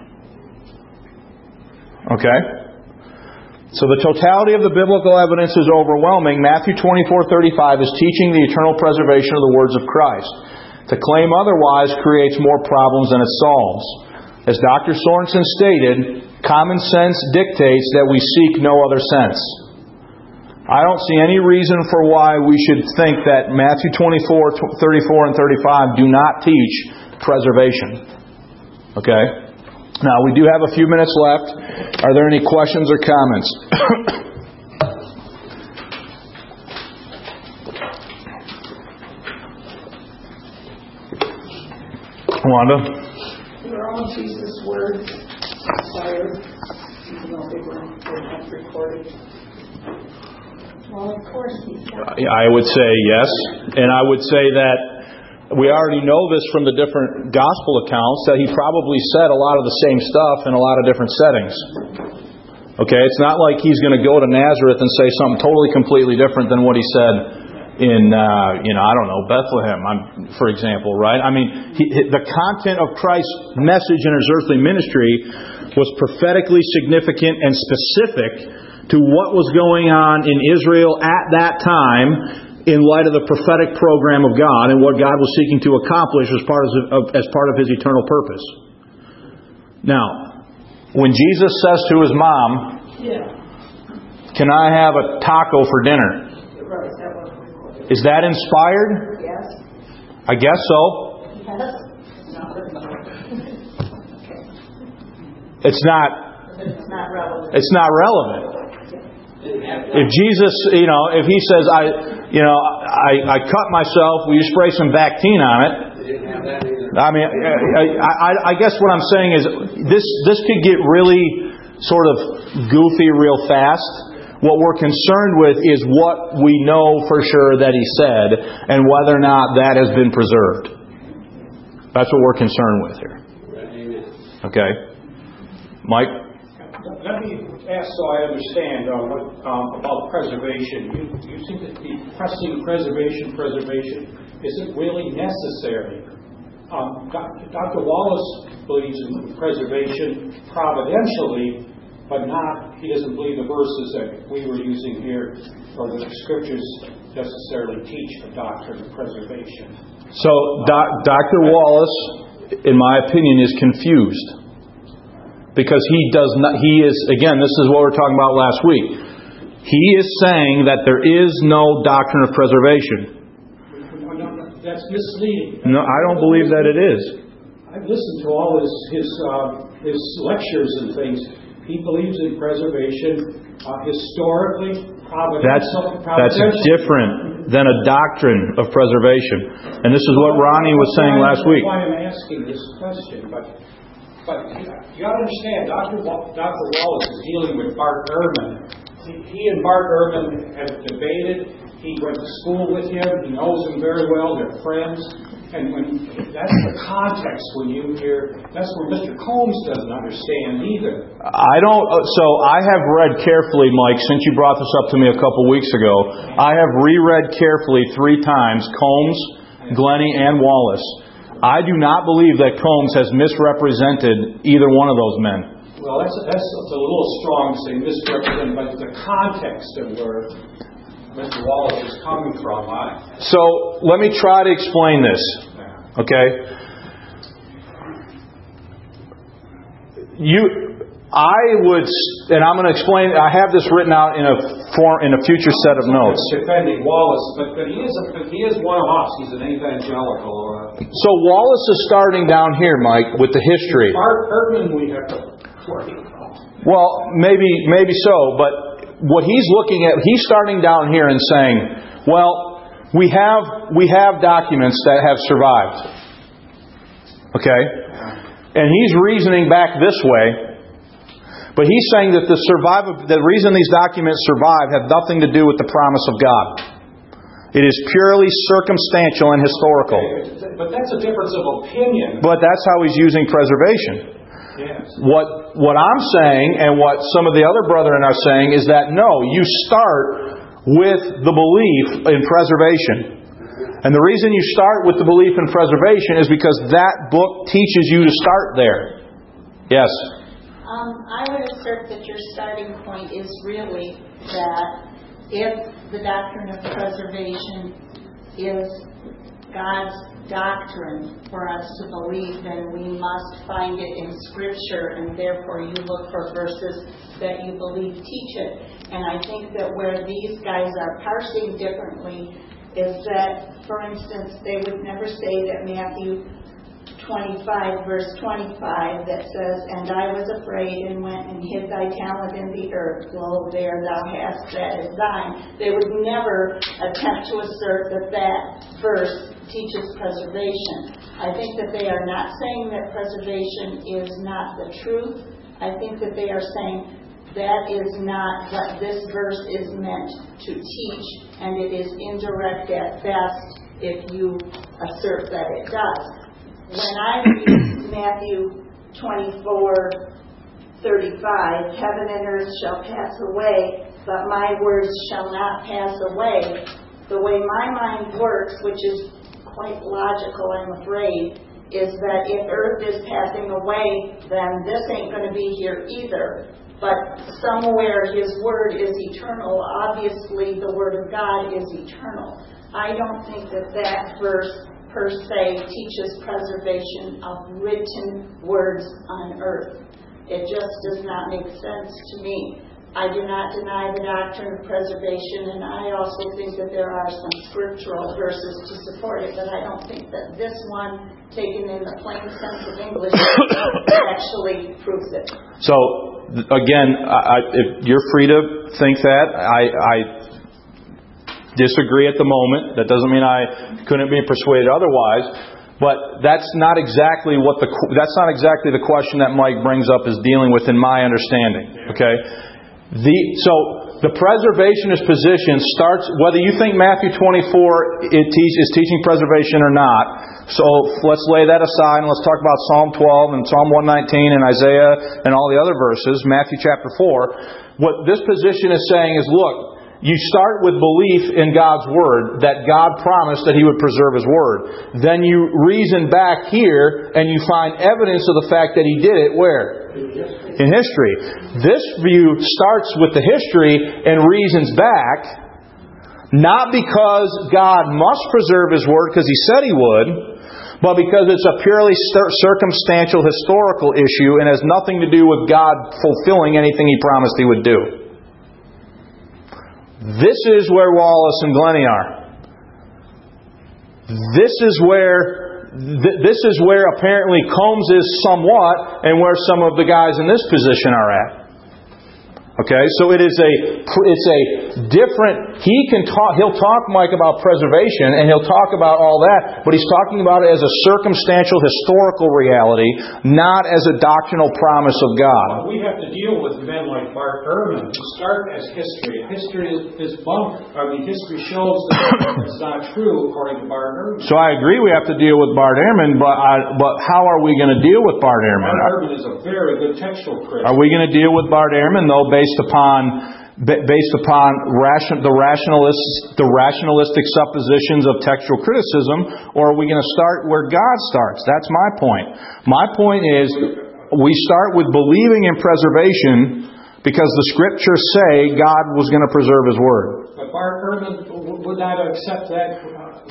[SPEAKER 1] Okay? So the totality of the biblical evidence is overwhelming. Matthew 24:35 is teaching the eternal preservation of the words of Christ. To claim otherwise creates more problems than it solves. As Dr. Sorensen stated, common sense dictates that we seek no other sense. I don't see any reason for why we should think that Matthew 24:34 and 35 do not teach preservation. Okay? Now, we do have a few minutes left. Are there any questions or comments? Wanda?
[SPEAKER 4] Were all Jesus' words inspired, even though they weren't recorded?
[SPEAKER 3] Well, of course he said.
[SPEAKER 1] I would say yes. And I would say that we already know this from the different gospel accounts, that he probably said a lot of the same stuff in a lot of different settings. Okay, it's not like he's going to go to Nazareth and say something totally completely different than what he said in, Bethlehem, for example, right? I mean, the content of Christ's message in His earthly ministry was prophetically significant and specific to what was going on in Israel at that time in light of the prophetic program of God and what God was seeking to accomplish as part of His eternal purpose. Now, when Jesus says to His mom, "Can I have a taco for dinner?" Is that inspired?
[SPEAKER 4] Yes.
[SPEAKER 1] I guess so.
[SPEAKER 4] Yes.
[SPEAKER 1] It's not
[SPEAKER 4] relevant.
[SPEAKER 1] It's not relevant. If Jesus, if He says, I cut myself, will you spray some Bactine on it? I mean, I guess what I'm saying is this could get really sort of goofy real fast. What we're concerned with is what we know for sure that He said and whether or not that has been preserved. That's what we're concerned with here. Okay? Mike?
[SPEAKER 5] Let me ask so I understand about preservation. You seem to be pressing preservation. Is it really necessary? Dr. Wallace believes in preservation providentially, but he doesn't believe the verses that we were using here or the Scriptures necessarily teach the doctrine of preservation.
[SPEAKER 1] So Dr. Wallace, in my opinion, is confused. Because he is, again, this is what we were talking about last week. He is saying that there is no doctrine of preservation.
[SPEAKER 5] That's misleading.
[SPEAKER 1] No, I don't believe that it is.
[SPEAKER 5] I've listened to all his lectures and things. He believes in preservation historically, providentially.
[SPEAKER 1] That's different than a doctrine of preservation. And this is what Ronnie was saying last week.
[SPEAKER 5] That's why I'm asking this question. But you got to understand, Dr. Wallace is dealing with Bart Ehrman. He and Bart Ehrman have debated. He went to school with him. He knows him very well. They're friends. And that's the context when you hear. That's where Mr. Combs doesn't understand either.
[SPEAKER 1] I don't. So I have read carefully, Mike, since you brought this up to me a couple weeks ago. I have reread carefully 3 times Combs, Glennie, and Wallace. I do not believe that Combs has misrepresented either one of those men.
[SPEAKER 5] Well, that's a little strong to say misrepresented, but the context of where Mr. Wallace is coming from.
[SPEAKER 1] So let me try to explain this. Okay? And I'm going to explain. I have this written out in a future set of notes.
[SPEAKER 5] Defending Wallace, but he is one of us. He's an evangelical.
[SPEAKER 1] So Wallace is starting down here, Mike, with the history.
[SPEAKER 5] Bart Ehrman, we have to worry about.
[SPEAKER 1] Well, maybe so, but what he's looking at, he's starting down here and saying, well, we have documents that have survived. Okay? And he's reasoning back this way. But he's saying that the reason these documents survive have nothing to do with the promise of God. It is purely circumstantial and historical.
[SPEAKER 5] But that's a difference of opinion.
[SPEAKER 1] But that's how he's using preservation.
[SPEAKER 5] Yes.
[SPEAKER 1] What I'm saying and what some of the other brethren are saying is that no, you start with the belief in preservation. And the reason you start with the belief in preservation is because that book teaches you to start there. Yes?
[SPEAKER 3] I would assert that your starting point is really that if the doctrine of preservation is God's doctrine for us to believe, then we must find it in Scripture, and therefore you look for verses that you believe teach it. And I think that where these guys are parsing differently is that, for instance, they would never say that Matthew 25, verse 25, that says, "And I was afraid and went and hid thy talent in the earth. Lo, there thou hast, that is thine." They would never attempt to assert that that verse teaches preservation. I think that they are not saying that preservation is not the truth. I think that they are saying that is not what this verse is meant to teach, and it is indirect at best if you assert that it does. When I read Matthew 24:35, "Heaven and earth shall pass away, but my words shall not pass away," the way my mind works, which is quite logical, I'm afraid, is that if earth is passing away, then this ain't going to be here either. But somewhere His Word is eternal. Obviously, the Word of God is eternal. I don't think that that verse per se teaches preservation of written words on earth. It just does not make sense to me. I do not deny the doctrine of preservation, and I also think that there are some scriptural verses to support it, but I don't think that this one, taken in the plain sense of English, actually proves it.
[SPEAKER 1] So, again, if you're free to think that. I disagree at the moment. That doesn't mean I couldn't be persuaded otherwise. But that's not exactly the question that Mike brings up as dealing with in my understanding. Okay? So the preservationist position starts, whether you think Matthew 24 is teaching preservation or not. So let's lay that aside and let's talk about Psalm 12 and Psalm 119 and Isaiah and all the other verses, Matthew chapter 4. What this position is saying is, look, you start with belief in God's Word, that God promised that He would preserve His Word. Then you reason back here and you find evidence of the fact that He did it where? In history. This view starts with the history and reasons back, not because God must preserve His Word because He said He would, but because it's a purely circumstantial historical issue and has nothing to do with God fulfilling anything He promised He would do. This is where Wallace and Glennie are. This is where apparently Combs is somewhat, and where some of the guys in this position are at. Okay, so it's a different. He'll talk, Mike, about preservation, and he'll talk about all that, but he's talking about it as a circumstantial historical reality, not as a doctrinal promise of God.
[SPEAKER 5] We have to deal with men like Bart Ehrman who start as history. History is bunk. History shows that it's not true according to Bart Ehrman.
[SPEAKER 1] So I agree we have to deal with Bart Ehrman, but how are we going to deal with Bart Ehrman?
[SPEAKER 5] Bart Ehrman is a very good textual critic.
[SPEAKER 1] Are we going to deal with Bart Ehrman, though, based upon the rationalistic suppositions of textual criticism, or are we going to start where God starts? That's my point. My point is, we start with believing in preservation because the Scriptures say God was going to preserve His Word.
[SPEAKER 5] But Bart Ehrman would not accept that.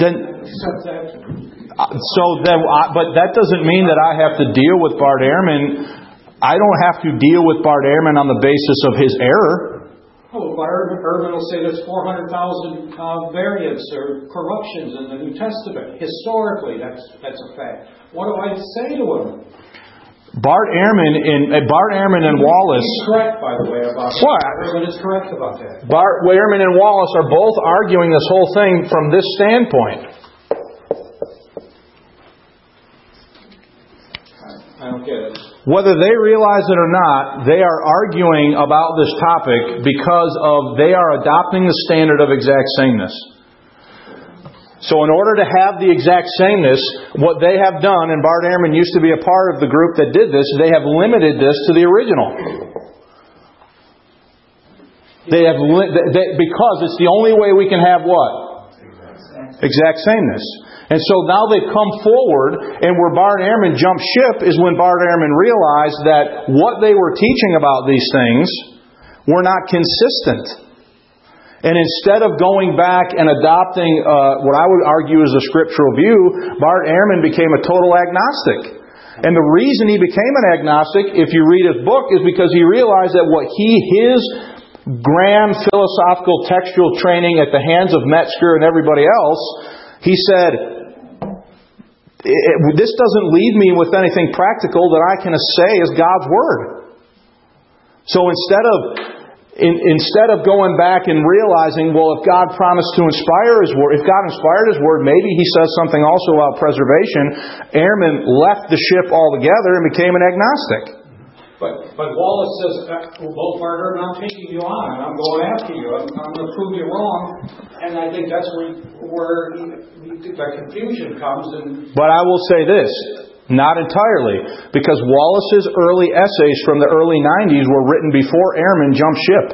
[SPEAKER 1] But that doesn't mean that I have to deal with Bart Ehrman. I don't have to deal with Bart Ehrman on the basis of his error.
[SPEAKER 5] Oh, Bart Ehrman will say there's 400,000 variants or corruptions in the New Testament. Historically, that's a fact. What do I say to him?
[SPEAKER 1] Bart Ehrman and Wallace.
[SPEAKER 5] He's correct, by the way, about that.
[SPEAKER 1] What?
[SPEAKER 5] Ehrman is correct about that.
[SPEAKER 1] Bart Ehrman and Wallace are both arguing this whole thing from this standpoint.
[SPEAKER 5] I don't get it.
[SPEAKER 1] Whether they realize it or not, they are arguing about this topic because they are adopting the standard of exact sameness. So in order to have the exact sameness, what they have done, and Bart Ehrman used to be a part of the group that did this, they have limited this to the original. Because it's the only way we can have what? exact sameness. And so now they've come forward, and where Bart Ehrman jumped ship is when Bart Ehrman realized that what they were teaching about these things were not consistent. And instead of going back and adopting what I would argue is a scriptural view, Bart Ehrman became a total agnostic. And the reason he became an agnostic, if you read his book, is because he realized that what his grand philosophical textual training at the hands of Metzger and everybody else, he said, this doesn't leave me with anything practical that I can say is God's Word. So instead of going back and realizing, well, if God promised to inspire His Word, if God inspired His Word, maybe He says something also about preservation, Ehrman left the ship altogether and became an agnostic.
[SPEAKER 5] But Wallace says, well, Bart Ehrman, I'm taking you on, and I'm going after you. I'm going to prove you wrong. And I think that's where the confusion comes.
[SPEAKER 1] But I will say this. Not entirely, because Wallace's early essays from the early 90s were written before Ehrman jumped ship.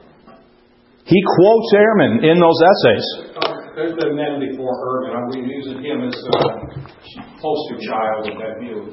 [SPEAKER 1] He quotes Ehrman in those essays.
[SPEAKER 5] There's been men before Ehrman. I'm using him as the poster child of that view.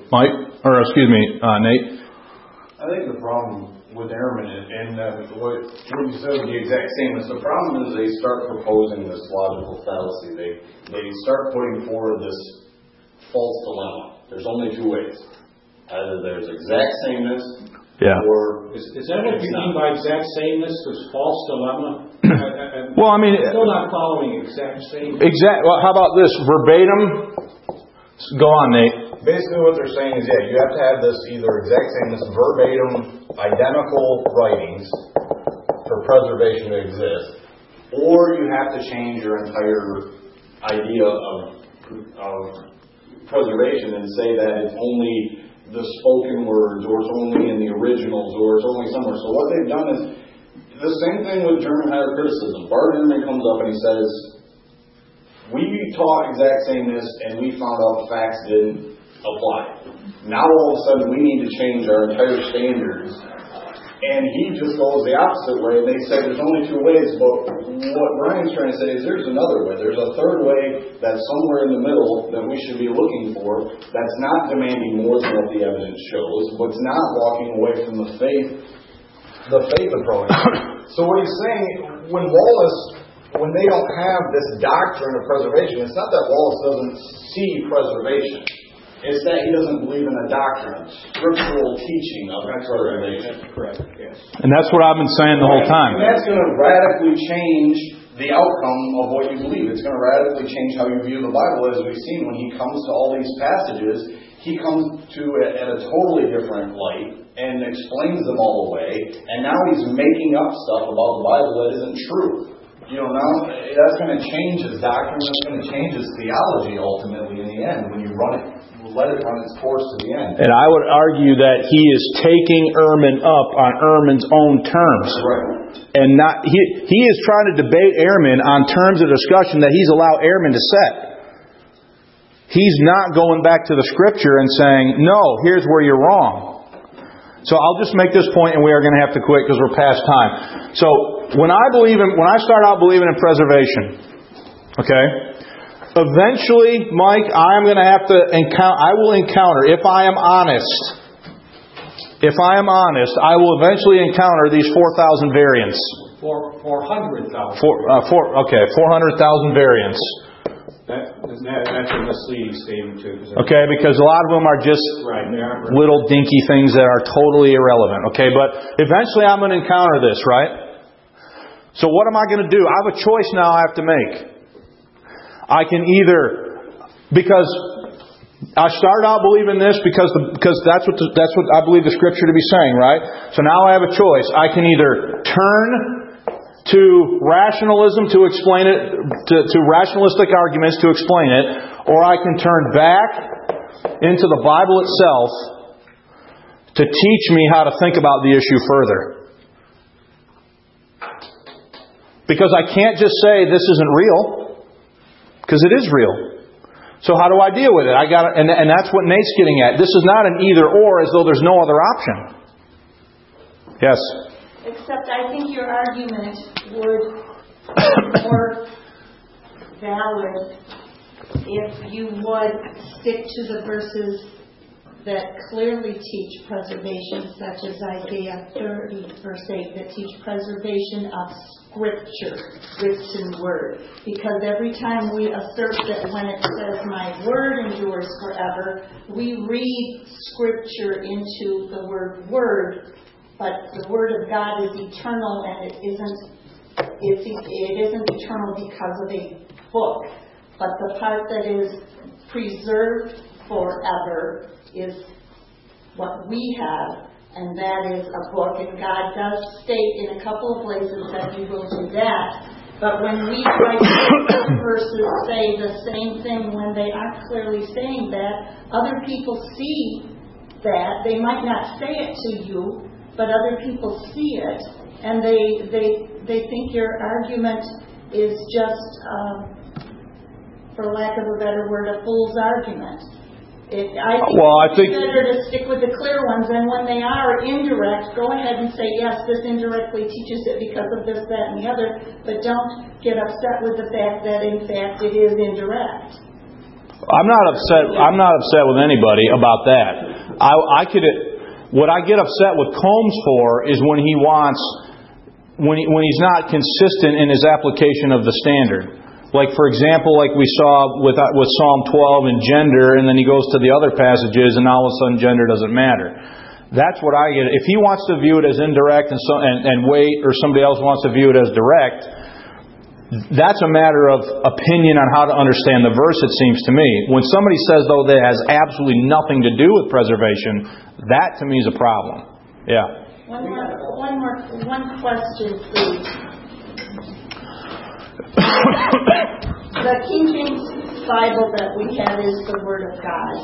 [SPEAKER 1] Nate?
[SPEAKER 6] I think the problem with Ehrman and what you said with the exact same is the problem is they start proposing this logical fallacy. They start putting forward this false dilemma. There's only two ways. Either there's exact sameness, or...
[SPEAKER 5] Is that what you mean by exact sameness? This false dilemma?
[SPEAKER 1] Well, I mean...
[SPEAKER 5] I'm still not following exact sameness.
[SPEAKER 1] Well, how about this? Verbatim? Go on, Nate.
[SPEAKER 6] Basically what they're saying is, you have to have this either exact sameness, verbatim, identical writings for preservation to exist, or you have to change your entire idea of preservation and say that it's only the spoken words, or it's only in the originals, or it's only somewhere. So what they've done is the same thing with German higher criticism. Bart Ehrman comes up and he says, we taught exact sameness and we found out the facts didn't apply. Now all of a sudden we need to change our entire standards. And he just goes the opposite way, and they say there's only two ways, but what Brian's trying to say is there's another way. There's a third way that's somewhere in the middle that we should be looking for, that's not demanding more than what the evidence shows, but it's not walking away from the faith approach. So what he's saying, when they don't have this doctrine of preservation, it's not that Wallace doesn't see preservation. It's that he doesn't believe in the doctrine, scriptural teaching of preservation.
[SPEAKER 5] Correct, yes.
[SPEAKER 1] And that's what I've been saying the whole time.
[SPEAKER 6] And that's going to radically change the outcome of what you believe. It's going to radically change how you view the Bible. As we've seen, when he comes to all these passages, he comes to it at a totally different light and explains them all away. And now he's making up stuff about the Bible that isn't true. Now that's going to change his doctrine. That's going to change his theology ultimately in the end when you let it run its course to the end.
[SPEAKER 1] And I would argue that he is taking Ehrman up on Ehrman's own terms.
[SPEAKER 6] Right.
[SPEAKER 1] And not he is trying to debate Ehrman on terms of discussion that he's allowed Ehrman to set. He's not going back to the Scripture and saying, no, here's where you're wrong. So I'll just make this point, and we are going to have to quit because we're past time. So when I start out believing in preservation, okay, eventually, Mike, I will encounter, if I am honest, I will eventually encounter these 4,000 variants.
[SPEAKER 5] 400,000.
[SPEAKER 1] 400,000 variants.
[SPEAKER 5] That's a misleading statement too.
[SPEAKER 1] Okay, because a lot of them are just little dinky things that are totally irrelevant. Okay, but eventually I'm going to encounter this, right? So what am I going to do? I have a choice now I have to make. I can either, because I started out believing this because that's what I believe the Scripture to be saying, right? So now I have a choice. I can either turn to rationalism to explain it, to rationalistic arguments to explain it, or I can turn back into the Bible itself to teach me how to think about the issue further. Because I can't just say this isn't real, because it is real. So how do I deal with it? And that's what Nate's getting at. This is not an either or, as though there's no other option. Yes.
[SPEAKER 3] Except I think your argument would be more valid if you would stick to the verses that clearly teach preservation, such as Isaiah 30, verse 8, that teach preservation of Scripture, written word. Because every time we assert that when it says, my word endures forever, we read Scripture into the word word, but the word of God is eternal, and it isn't eternal because of a book, but the part that is preserved forever is what we have, and that is a book. And God does state in a couple of places that He will do that. But when we try to verses say the same thing when they aren't clearly saying that, other people see that. They might not say it to you, but other people see it, and they think your argument is just, for lack of a better word, a fool's argument. I think it's better to stick with the clear ones, and when they are indirect, go ahead and say, yes, this indirectly teaches it because of this, that, and the other, but don't get upset with the fact that, in fact, it is indirect.
[SPEAKER 1] I'm not upset with anybody about that. What I get upset with Combs for is when he's not consistent in his application of the standard. Like, for example, like we saw with Psalm 12 and gender, and then he goes to the other passages, and all of a sudden gender doesn't matter. That's what I get. If he wants to view it as indirect and wait, or somebody else wants to view it as direct, that's a matter of opinion on how to understand the verse, it seems to me. When somebody says, though, that it has absolutely nothing to do with preservation, that to me is a problem. Yeah.
[SPEAKER 3] One question, please. The King James Bible that we have is the Word of God,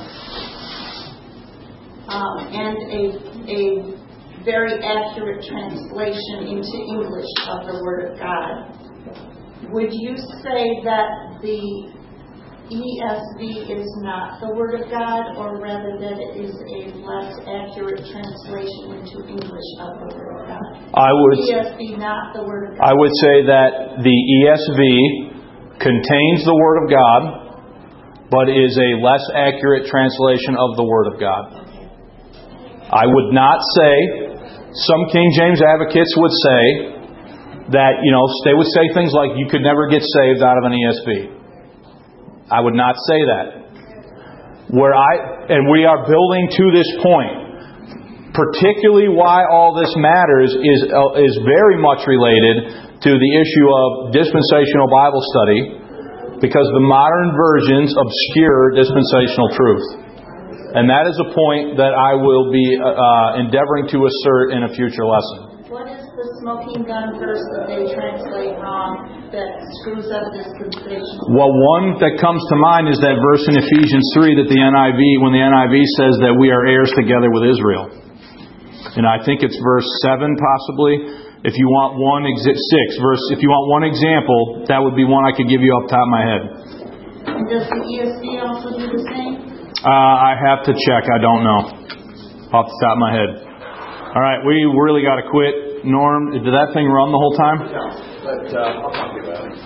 [SPEAKER 3] and a very accurate translation into English of the Word of God. Would you say that the ESV is not the Word of God, or rather that it is a less accurate translation into English of the Word of God? ESV not the Word of God?
[SPEAKER 1] I would say that the ESV contains the Word of God, but is a less accurate translation of the Word of God. I would not say, some King James advocates would say that, they would say things like, you could never get saved out of an ESV. I would not say that. And we are building to this point. Particularly why all this matters is very much related to the issue of dispensational Bible study, because the modern versions obscure dispensational truth. And that is a point that I will be endeavoring to assert in a future lesson.
[SPEAKER 3] What is the smoking gun verse that they translate wrong that screws up dispensation?
[SPEAKER 1] Well, one that comes to mind is that verse in Ephesians 3 that when the NIV says that we are heirs together with Israel. And I think it's verse 7 possibly. If you want if you want one example, that would be one I could give you off the top of my head.
[SPEAKER 3] And does the ESV also do the same?
[SPEAKER 1] I have to check. I don't know off the top of my head. All right, we really got to quit. Norm, did that thing run the whole time?
[SPEAKER 2] No, but I'll talk about it.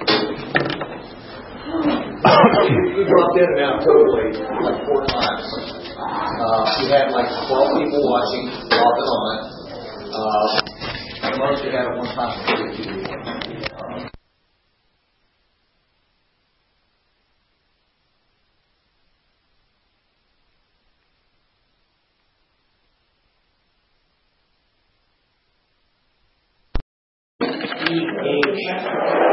[SPEAKER 2] You dropped in and out totally, like 4 times. You had like 12 people watching, off and on. The most you had at one time was 52 people.
[SPEAKER 4] EH